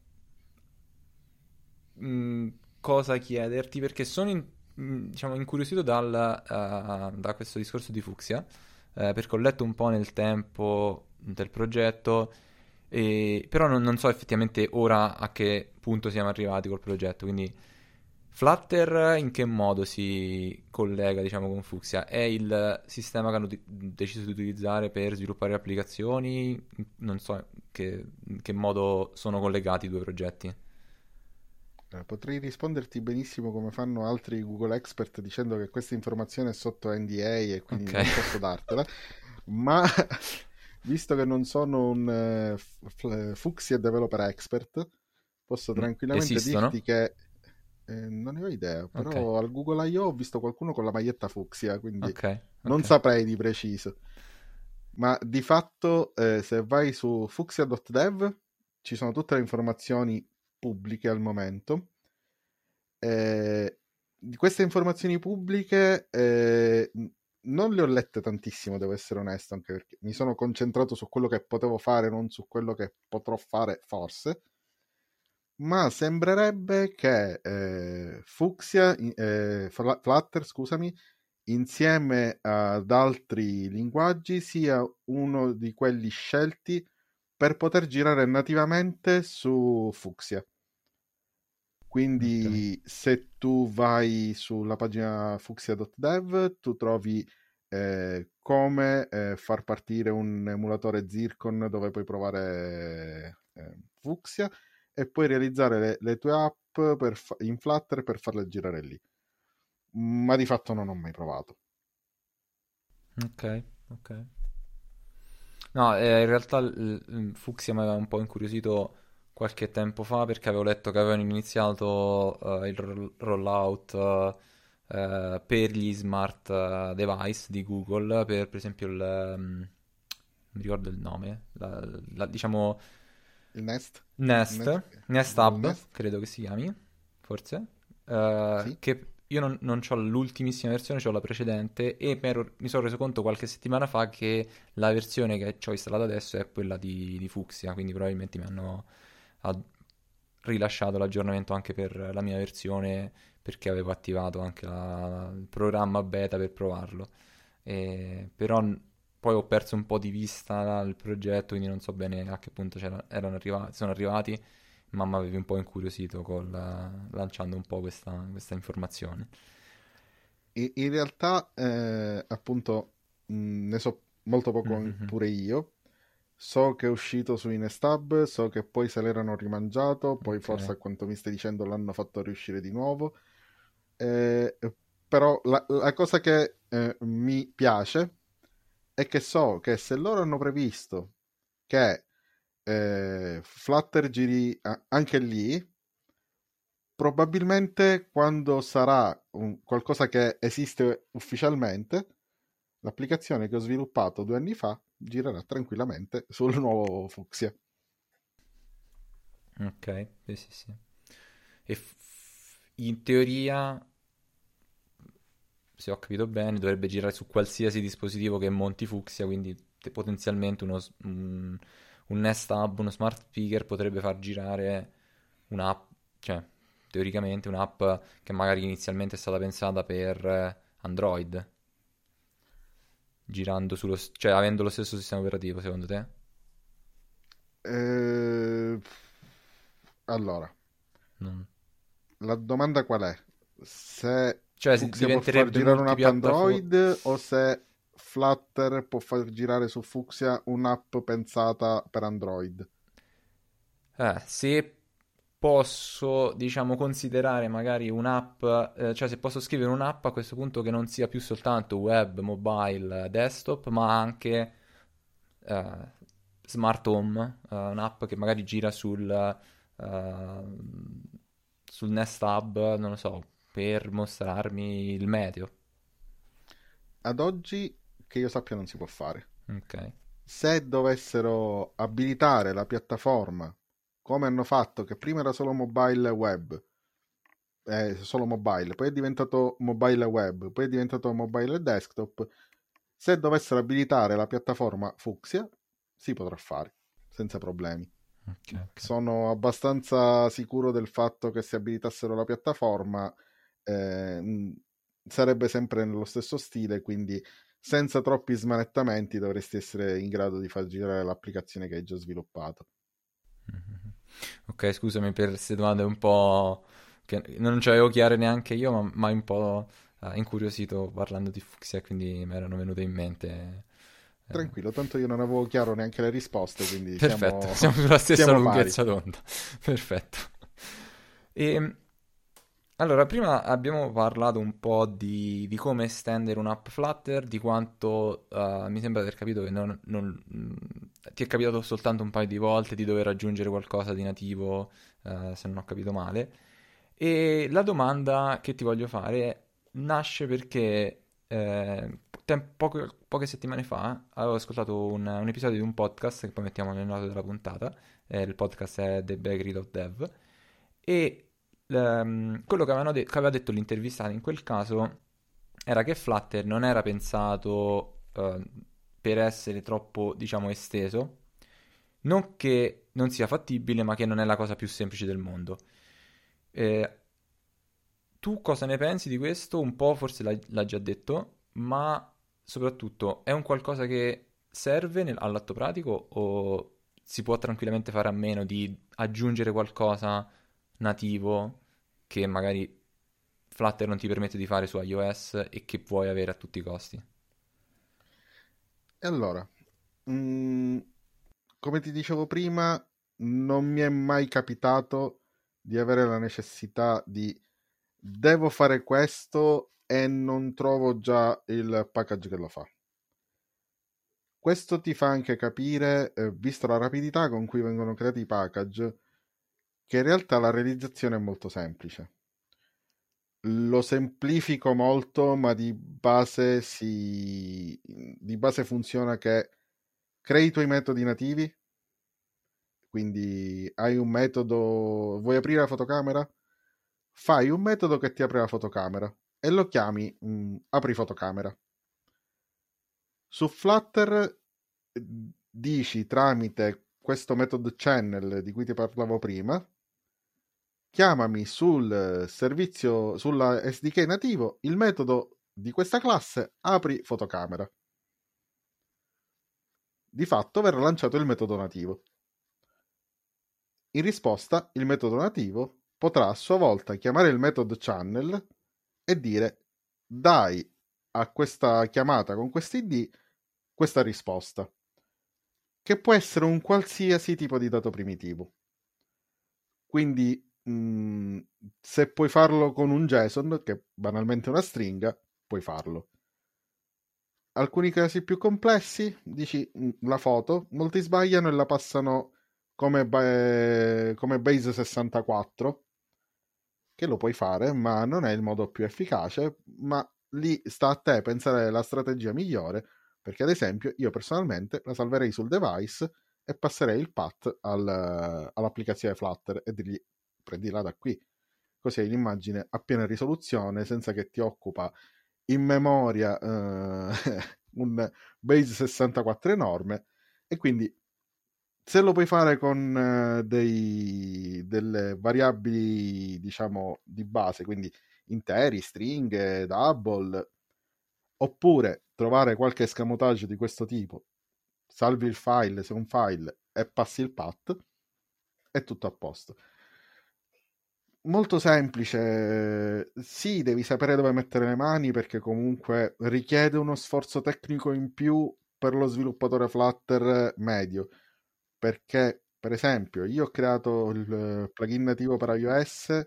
mh, cosa chiederti perché sono in- mh, diciamo, incuriosito dal, eh, da questo discorso di Fuchsia, eh, perché ho letto un po' nel tempo del progetto, e- però non, non so effettivamente ora a che punto siamo arrivati col progetto, quindi Flutter in che modo si collega, diciamo, con Fuchsia? È il sistema che hanno di- deciso di utilizzare per sviluppare applicazioni? Non so che, in che modo sono collegati i due progetti. Eh, Potrei risponderti benissimo come fanno altri Google Expert dicendo che questa informazione è sotto N D A e quindi Ok. non posso dartela, ma visto che non sono un eh, f- f- Fuchsia Developer Expert, posso Mm, tranquillamente esistono? dirti che eh, non ne ho idea, Ok, però al Google I O ho visto qualcuno con la maglietta fucsia, quindi ok, non ok. saprei di preciso. Ma di fatto, eh, se vai su fuchsia punto dev ci sono tutte le informazioni pubbliche al momento. Eh, di queste informazioni pubbliche eh, n- non le ho lette tantissimo, devo essere onesto, anche perché mi sono concentrato su quello che potevo fare, non su quello che potrò fare forse. Ma sembrerebbe che eh, Fuchsia, eh, Fla- Flutter, scusami, insieme ad altri linguaggi sia uno di quelli scelti per poter girare nativamente su Fuchsia. Ok. Quindi se tu vai sulla pagina fuchsia punto dev tu trovi eh, come eh, far partire un emulatore Zircon dove puoi provare eh, Fuchsia e puoi realizzare le, le tue app per fa- in Flutter per farle girare lì. Ma di fatto non ho mai provato. Ok, ok. No, eh, in realtà il, il Fuchsia mi aveva un po' incuriosito qualche tempo fa perché avevo letto che avevano iniziato eh, il roll- rollout eh, eh, per gli smart eh, device di Google, per, per esempio il... ehm, non mi ricordo il nome, la- la- diciamo Il Nest? Nest? Nest, Nest Google Hub, Nest? credo che si chiami, forse, eh, Sì. che io non, non ho l'ultimissima versione, ho la precedente e mi, ero- mi sono reso conto qualche settimana fa che la versione che ho installato adesso è quella di, di Fuchsia, quindi probabilmente mi hanno ha rilasciato l'aggiornamento anche per la mia versione perché avevo attivato anche la- il programma beta per provarlo. E- però n- poi ho perso un po' di vista il progetto, quindi non so bene a che punto c'era- erano arrivati, sono arrivati, ma mi avevi un po' incuriosito col, lanciando un po' questa, questa informazione. In, in realtà, eh, appunto, mh, ne so molto poco an- Mhm. pure io. So che è uscito su Inestab, so che poi se l'erano rimangiato, poi forse Ok. a quanto mi stai dicendo l'hanno fatto riuscire di nuovo. Eh, però la, la cosa che eh, mi piace è che so che se loro hanno previsto che eh, Flutter giri a- anche lì, probabilmente quando sarà un- qualcosa che esiste ufficialmente, l'applicazione che ho sviluppato due anni fa girerà tranquillamente sul nuovo Fuchsia. Ok, sì, sì, sì. E f- in teoria, se ho capito bene, dovrebbe girare su qualsiasi dispositivo che monti Fuchsia, quindi te- potenzialmente uno, s- un, un Nest Hub, uno smart speaker potrebbe far girare un'app, cioè teoricamente un'app che magari inizialmente è stata pensata per eh, Android, girando sullo, s- cioè avendo lo stesso sistema operativo, secondo te? Eh, allora, Non- la domanda qual è? Se Cioè si- Fuchsia può far diventerebbe girare un'app multipiattaforma. Android o se Flutter può far girare su Fuchsia un'app pensata per Android? Eh, se posso, diciamo, considerare magari un'app, eh, cioè se posso scrivere un'app a questo punto che non sia più soltanto web, mobile, desktop, ma anche eh, smart home, eh, un'app che magari gira sul, eh, sul Nest Hub, non lo so, per mostrarmi il meteo. Ad oggi, che io sappia, non si può fare. Ok. Se dovessero abilitare la piattaforma come hanno fatto, che prima era solo mobile web, eh, solo mobile, poi è diventato mobile web, poi è diventato mobile desktop, se dovessero abilitare la piattaforma Fuchsia, si potrà fare senza problemi. Ok, ok. Sono abbastanza sicuro del fatto che se abilitassero la piattaforma eh, mh, sarebbe sempre nello stesso stile, quindi senza troppi smanettamenti dovresti essere in grado di far girare l'applicazione che hai già sviluppato. Mhm. Ok, scusami per queste domande un po' che non ci avevo chiare neanche io, ma mi hai un po' eh, incuriosito parlando di Fuxia, quindi mi erano venute in mente. eh. Tranquillo, tanto io non avevo chiaro neanche le risposte, quindi Perfetto, siamo, siamo sulla stessa siamo pari. lunghezza d'onda. Perfetto. E allora, prima abbiamo parlato un po' di, di come estendere un'app Flutter, di quanto eh, mi sembra di aver capito che non, non- mh, ti è capitato soltanto un paio di volte di dover aggiungere qualcosa di nativo, eh, se non ho capito male. E la domanda che ti voglio fare nasce perché eh, tem- poche, poche settimane fa avevo ascoltato un, un episodio di un podcast che poi mettiamo nelle note della puntata. Eh, il podcast è The Bakery of Dev. E ehm, quello che, avevano de- che aveva detto l'intervistato in quel caso era che Flutter non era pensato eh, per essere troppo, diciamo, esteso. Non che non sia fattibile, ma che non è la cosa più semplice del mondo. Eh, Tu cosa ne pensi di questo? Un po' forse l'hai, l'hai già detto, ma soprattutto è un qualcosa che serve nel- all'atto pratico o si può tranquillamente fare a meno di aggiungere qualcosa nativo che magari Flutter non ti permette di fare su iOS e che vuoi avere a tutti i costi? E allora, mm, come ti dicevo prima, non mi è mai capitato di avere la necessità di devo fare questo e non trovo già il package che lo fa. questo ti fa anche capire, eh, visto la rapidità con cui vengono creati i package, che in realtà la realizzazione è molto semplice. Lo semplifico molto, ma di base si... di base funziona che crei i tuoi metodi nativi, quindi hai un metodo, vuoi aprire la fotocamera? Fai un metodo che ti apre la fotocamera e lo chiami mh, apri fotocamera. Su Flutter eh, dici tramite questo metodo channel di cui ti parlavo prima, chiamami sul servizio, sulla S D K nativo, il metodo di questa classe apri fotocamera. Di fatto verrà lanciato il metodo nativo. In risposta, il metodo nativo potrà a sua volta chiamare il metodo channel e dire dai a questa chiamata con questo I D questa risposta, che può essere un qualsiasi tipo di dato primitivo. Quindi mh, se puoi farlo con un JSON, che è banalmente una stringa, puoi farlo. Alcuni casi più complessi, dici mh, la foto, molti sbagliano e la passano come, ba- come base sessantaquattro, che lo puoi fare, ma non è il modo più efficace, ma lì sta a te pensare la strategia migliore, perché ad esempio io personalmente la salverei sul device e passerei il path al- all'applicazione Flutter e dirgli prendila da qui, così hai l'immagine a piena risoluzione senza che ti occupa in memoria eh, un base sessantaquattro enorme, e quindi se lo puoi fare con eh, dei, delle variabili, diciamo, di base, quindi interi, stringhe, double, oppure trovare qualche escamotage di questo tipo, salvi il file se è un file e passi il path, è tutto a posto. Molto semplice, sì, devi sapere dove mettere le mani perché comunque richiede uno sforzo tecnico in più per lo sviluppatore Flutter medio, perché per esempio io ho creato il plugin nativo per iOS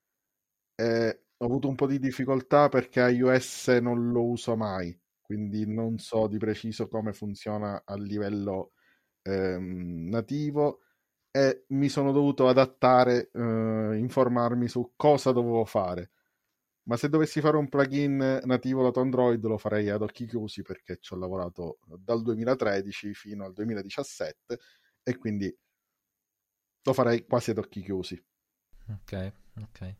e ho avuto un po' di difficoltà perché iOS non lo uso mai, quindi non so di preciso come funziona a livello ehm, nativo e mi sono dovuto adattare, eh, informarmi su cosa dovevo fare. Ma se dovessi fare un plugin nativo lato Android lo farei ad occhi chiusi perché ci ho lavorato dal duemilatredici fino al duemiladiciassette e quindi lo farei quasi ad occhi chiusi. Ok, ok.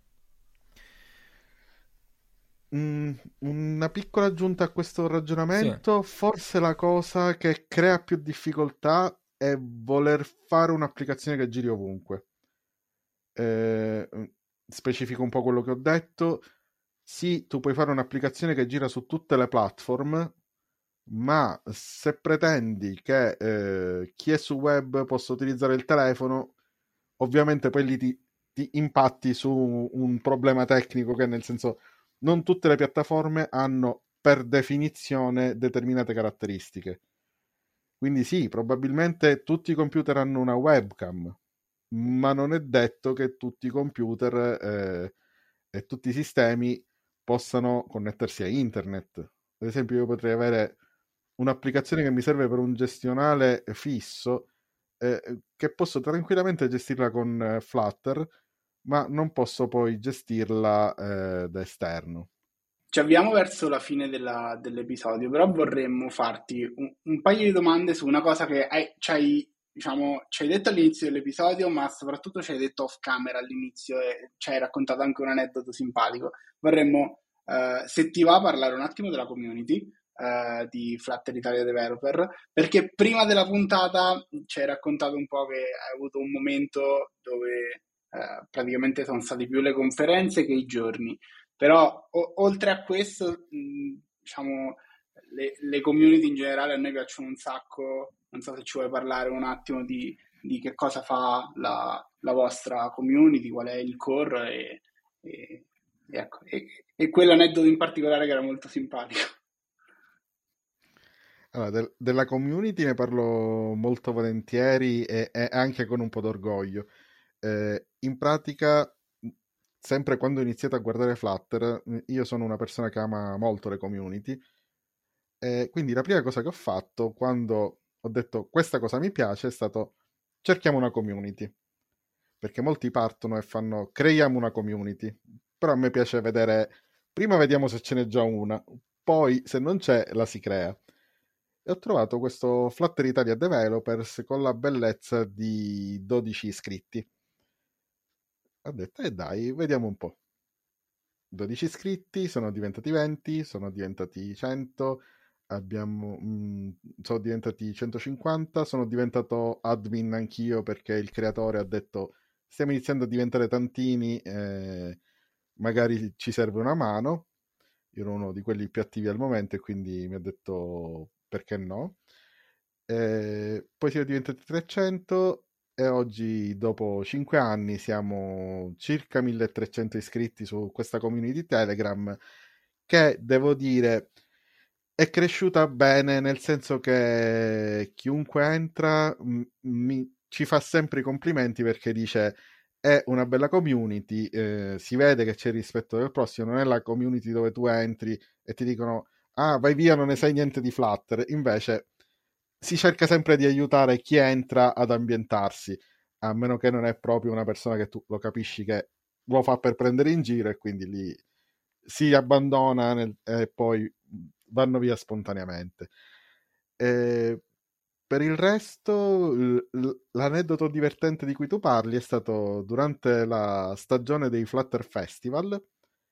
Mm, una piccola aggiunta a questo Sì, ragionamento, forse la cosa che crea più difficoltà è voler fare un'applicazione che giri ovunque. Eh, specifico un po' quello che ho detto. Sì, tu puoi fare un'applicazione che gira su tutte le platform, ma se pretendi che eh, chi è su web possa utilizzare il telefono, ovviamente poi lì ti, ti impatti su un problema tecnico che nel senso non tutte le piattaforme hanno per definizione determinate caratteristiche. Quindi sì, probabilmente tutti i computer hanno una webcam, ma non è detto che tutti i computer eh, e tutti i sistemi possano connettersi a internet. Ad esempio, io potrei avere un'applicazione che mi serve per un gestionale fisso, eh, che posso tranquillamente gestirla con eh, Flutter, ma non posso poi gestirla eh, da esterno. Ci avviamo verso la fine della- dell'episodio, però vorremmo farti un, un paio di domande su una cosa che hai, ci hai, diciamo, ci hai detto all'inizio dell'episodio, ma soprattutto ci hai detto off camera all'inizio e ci hai raccontato anche un aneddoto simpatico. Vorremmo, eh, se ti va, parlare un attimo della community eh, di Flutter Italia Developer, perché prima della puntata ci hai raccontato un po' che hai avuto un momento dove eh, praticamente sono stati più le conferenze che i giorni. Però o- oltre a questo, mh, diciamo, le, le community in generale a noi piacciono un sacco. Non so se ci vuoi parlare un attimo di, di che cosa fa la, la vostra community, qual è il core e, e- e ecco, e, e quell'aneddoto in particolare che era molto simpatico. Allora, del- della community ne parlo molto volentieri e, e anche con un po' d'orgoglio. Eh, in pratica, sempre quando ho iniziato a guardare Flutter, io sono una persona che ama molto le community E quindi la prima cosa che ho fatto quando ho detto questa cosa mi piace è stato cerchiamo una community, perché molti partono e fanno creiamo una community, però a me piace vedere, prima vediamo se ce n'è già una, poi se non c'è la si crea. E ho trovato questo Flutter Italia Developers con la bellezza di dodici iscritti. Ho detto, eh dai, vediamo un po'. dodici iscritti, sono diventati venti, sono diventati cento, abbiamo, mh, sono diventati centocinquanta, sono diventato admin anch'io perché il creatore ha detto stiamo iniziando a diventare tantini, eh, magari ci serve una mano. Io ero uno di quelli più attivi al momento e quindi mi ha detto perché no. Eh, poi siamo diventati trecento e oggi, dopo cinque anni, siamo circa milletrecento iscritti su questa community Telegram che, devo dire, è cresciuta bene, nel senso che chiunque entra m- mi- ci fa sempre i complimenti perché dice è una bella community, eh, si vede che c'è il rispetto del prossimo, non è la community dove tu entri e ti dicono ah vai via non ne sai niente di Flutter, invece si cerca sempre di aiutare chi entra ad ambientarsi, a meno che non è proprio una persona che tu lo capisci che lo fa per prendere in giro e quindi lì si abbandona nel- e poi vanno via spontaneamente. E per il resto, l- l- l'aneddoto divertente di cui tu parli è stato durante la stagione dei Flutter Festival.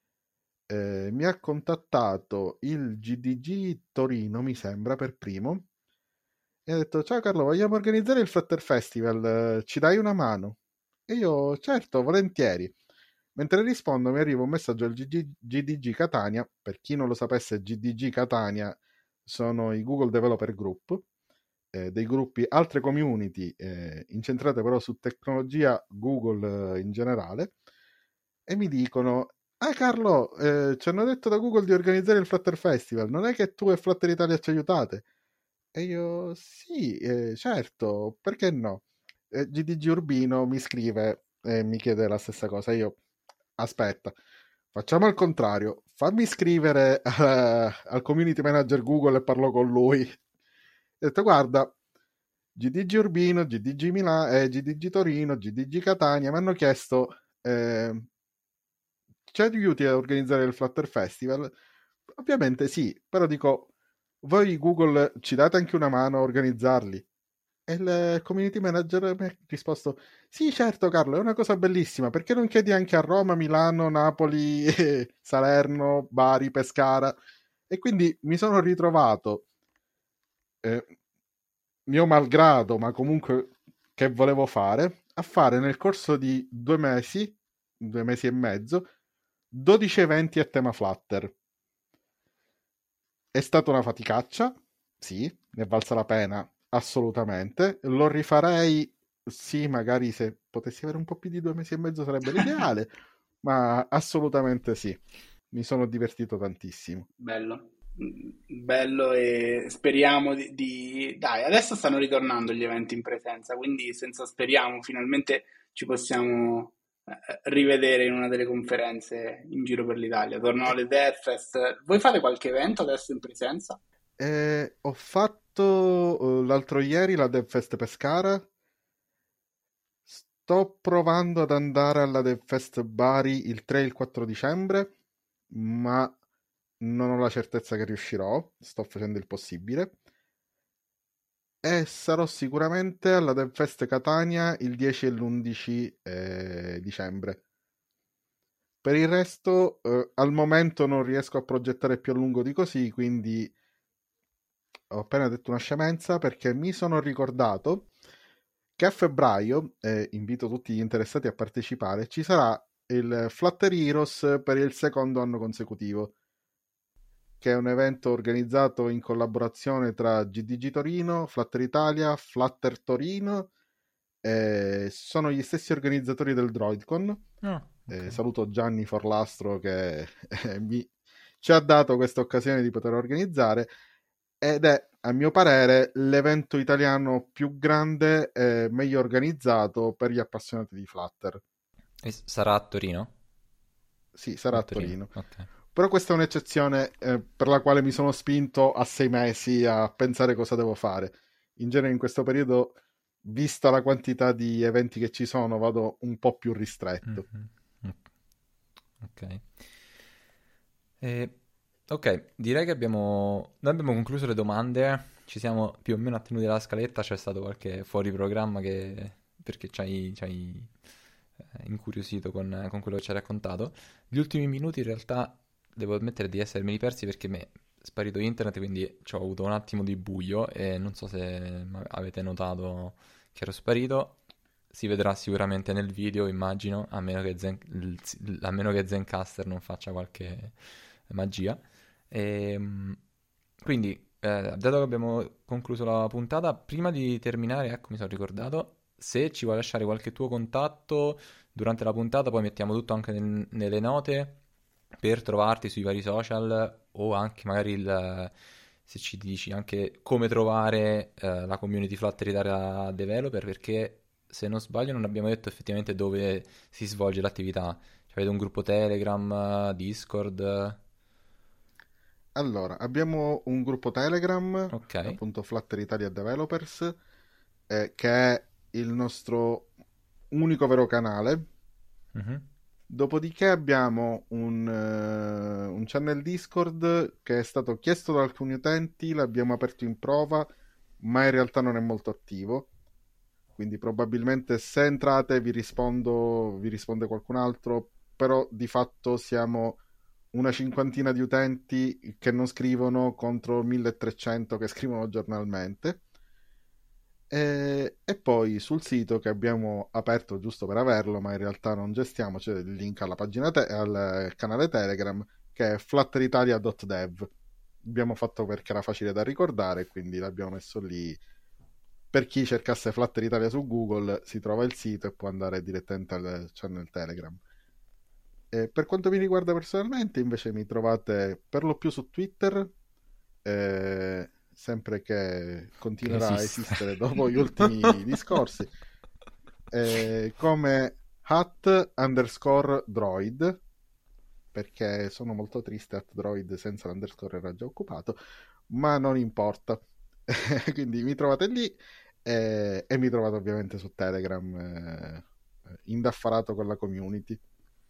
Eh, mi ha contattato il G D G Torino, mi sembra, per primo, e ha detto: Ciao Carlo, vogliamo organizzare il Flutter Festival, eh, ci dai una mano? E io, certo, volentieri. Mentre rispondo, mi arriva un messaggio al G G G D G Catania. Per chi non lo sapesse, G D G Catania sono i Google Developer Group, eh, dei gruppi, altre community eh, incentrate però su tecnologia Google eh, in generale, e mi dicono: Ah Carlo, eh, ci hanno detto da Google di organizzare il Flutter Festival, non è che tu e Flutter Italia ci aiutate? E io, sì, eh, certo, perché no? Eh, G D G Urbino mi scrive e mi chiede la stessa cosa. Io, aspetta, facciamo il contrario, fammi scrivere eh, al community manager Google e parlo con lui. Ho detto, guarda, G D G Urbino, G D G Milano, eh, G D G Torino, G D G Catania mi hanno chiesto eh, ci aiuti a organizzare il Flutter Festival? Ovviamente sì, però dico, voi Google ci date anche una mano a organizzarli? E il community manager mi ha risposto, sì certo Carlo, è una cosa bellissima, perché non chiedi anche a Roma, Milano, Napoli, Salerno, Bari, Pescara? E quindi mi sono ritrovato, eh, mio malgrado, ma comunque che volevo fare, a fare nel corso di due mesi, due mesi e mezzo, dodici eventi a tema Flutter. È stata una faticaccia, sì, ne è valsa la pena, assolutamente. Lo rifarei, sì, magari se potessi avere un po' più di due mesi e mezzo sarebbe l'ideale, ma assolutamente sì. Mi sono divertito tantissimo. Bello, Mm, bello e speriamo di, di- Dai, adesso stanno ritornando gli eventi in presenza, quindi senza speriamo, finalmente ci possiamo eh, rivedere in una delle conferenze in giro per l'Italia. Tornano le Deathfest. Voi fate qualche evento adesso in presenza? Eh, ho fatto eh, l'altro ieri la DevFest Pescara. Sto provando ad andare alla DevFest Bari il tre e il quattro dicembre, ma non ho la certezza che riuscirò. Sto facendo il possibile. E sarò sicuramente alla DevFest Catania il dieci e l'undici eh, dicembre. Per il resto, eh, al momento non riesco a progettare più a lungo di così, quindi ho appena detto una scemenza perché mi sono ricordato che a febbraio, e invito tutti gli interessati a partecipare, ci sarà il Flutter Heroes per il secondo anno consecutivo, che è un evento organizzato in collaborazione tra G D G Torino, Flutter Italia, Flutter Torino. Eh, sono gli stessi organizzatori del DroidCon. Ah, Eh, ok. saluto Gianni Forlastro che eh, mi, ci ha dato questa occasione di poter organizzare, ed è, a mio parere, l'evento italiano più grande e meglio organizzato per gli appassionati di Flutter. E s- sarà a Torino? Sì, O sarà a a Torino? Torino. Ok. Però questa è un'eccezione eh, per la quale mi sono spinto a sei mesi a pensare cosa devo fare. In genere in questo periodo, vista la quantità di eventi che ci sono, vado un po' più ristretto. Mm-hmm. Ok. Eh, ok, direi che abbiamo... Noi abbiamo concluso le domande, ci siamo più o meno attenuti alla scaletta, c'è stato qualche fuori programma che... perché ci hai, ci hai eh, incuriosito con, con quello che ci hai raccontato. Gli ultimi minuti in realtà devo ammettere di essermeli persi perché mi è sparito internet, quindi ci ho avuto un attimo di buio e non so se ma- avete notato che ero sparito. Si vedrà sicuramente nel video, immagino, a meno che, Zen- il- a meno che Zencaster non faccia qualche magia. Ehm, quindi, eh, dato che abbiamo concluso la puntata, prima di terminare, ecco, mi sono ricordato, se ci vuoi lasciare qualche tuo contatto durante la puntata, poi mettiamo tutto anche nel- nelle note per trovarti sui vari social o anche magari il, se ci dici anche come trovare eh, la community Flutter Italia Developer, perché se non sbaglio non abbiamo detto effettivamente dove si svolge l'attività. Cioè, avete un gruppo Telegram, Discord? Allora, abbiamo un gruppo Telegram, Ok. appunto Flutter Italia Developers, eh, che è il nostro unico vero canale. Mhm. Dopodiché abbiamo un, eh, un channel Discord che è stato chiesto da alcuni utenti, l'abbiamo aperto in prova, ma in realtà non è molto attivo. Quindi probabilmente se entrate vi rispondo, vi risponde qualcun altro, però di fatto siamo una cinquantina di utenti che non scrivono contro milletrecento che scrivono giornalmente. E, e poi sul sito che abbiamo aperto giusto per averlo, ma in realtà non gestiamo, c'è il link alla pagina te- al canale Telegram che è flutteritalia punto dev. Abbiamo fatto perché era facile da ricordare, quindi l'abbiamo messo lì. Per chi cercasse Flutter Italia su Google si trova il sito e può andare direttamente al channel Telegram. E per quanto mi riguarda personalmente, invece, mi trovate per lo più su Twitter, eh, sempre che Che continuerà a esiste. esistere dopo gli ultimi discorsi, eh, come hat underscore droid, perché sono molto triste, at droid senza l'underscore era già occupato, ma non importa. Quindi mi trovate lì e, e mi trovate ovviamente su Telegram, eh, indaffarato con la community.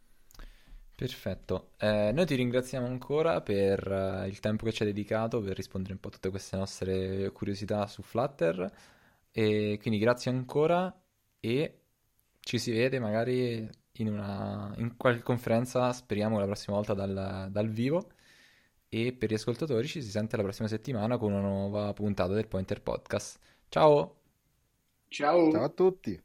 Perfetto. Eh, noi ti ringraziamo ancora per eh, il tempo che ci hai dedicato per rispondere un po' a tutte queste nostre curiosità su Flutter. E quindi grazie ancora e ci si vede magari in una in qualche conferenza, speriamo la prossima volta dal, dal vivo. E per gli ascoltatori ci si sente la prossima settimana con una nuova puntata del Pointer Podcast. Ciao! Ciao a Ciao. tutti!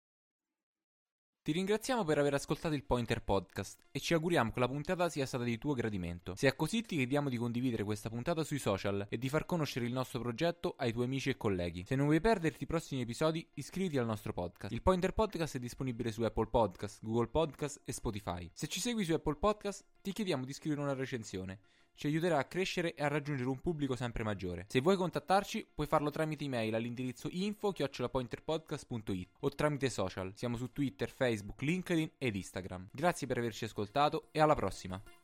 Ti ringraziamo per aver ascoltato il Pointer Podcast e ci auguriamo che la puntata sia stata di tuo gradimento. Se è così ti chiediamo di condividere questa puntata sui social e di far conoscere il nostro progetto ai tuoi amici e colleghi. Se non vuoi perderti i prossimi episodi, iscriviti al nostro podcast. Il Pointer Podcast è disponibile su Apple Podcast, Google Podcast e Spotify. Se ci segui su Apple Podcast, ti chiediamo di scrivere una recensione. Ci aiuterà a crescere e a raggiungere un pubblico sempre maggiore. Se vuoi contattarci, puoi farlo tramite email all'indirizzo info chiocciola pointerpodcast punto it o tramite social. Siamo su Twitter, Facebook, LinkedIn ed Instagram. Grazie per averci ascoltato e alla prossima!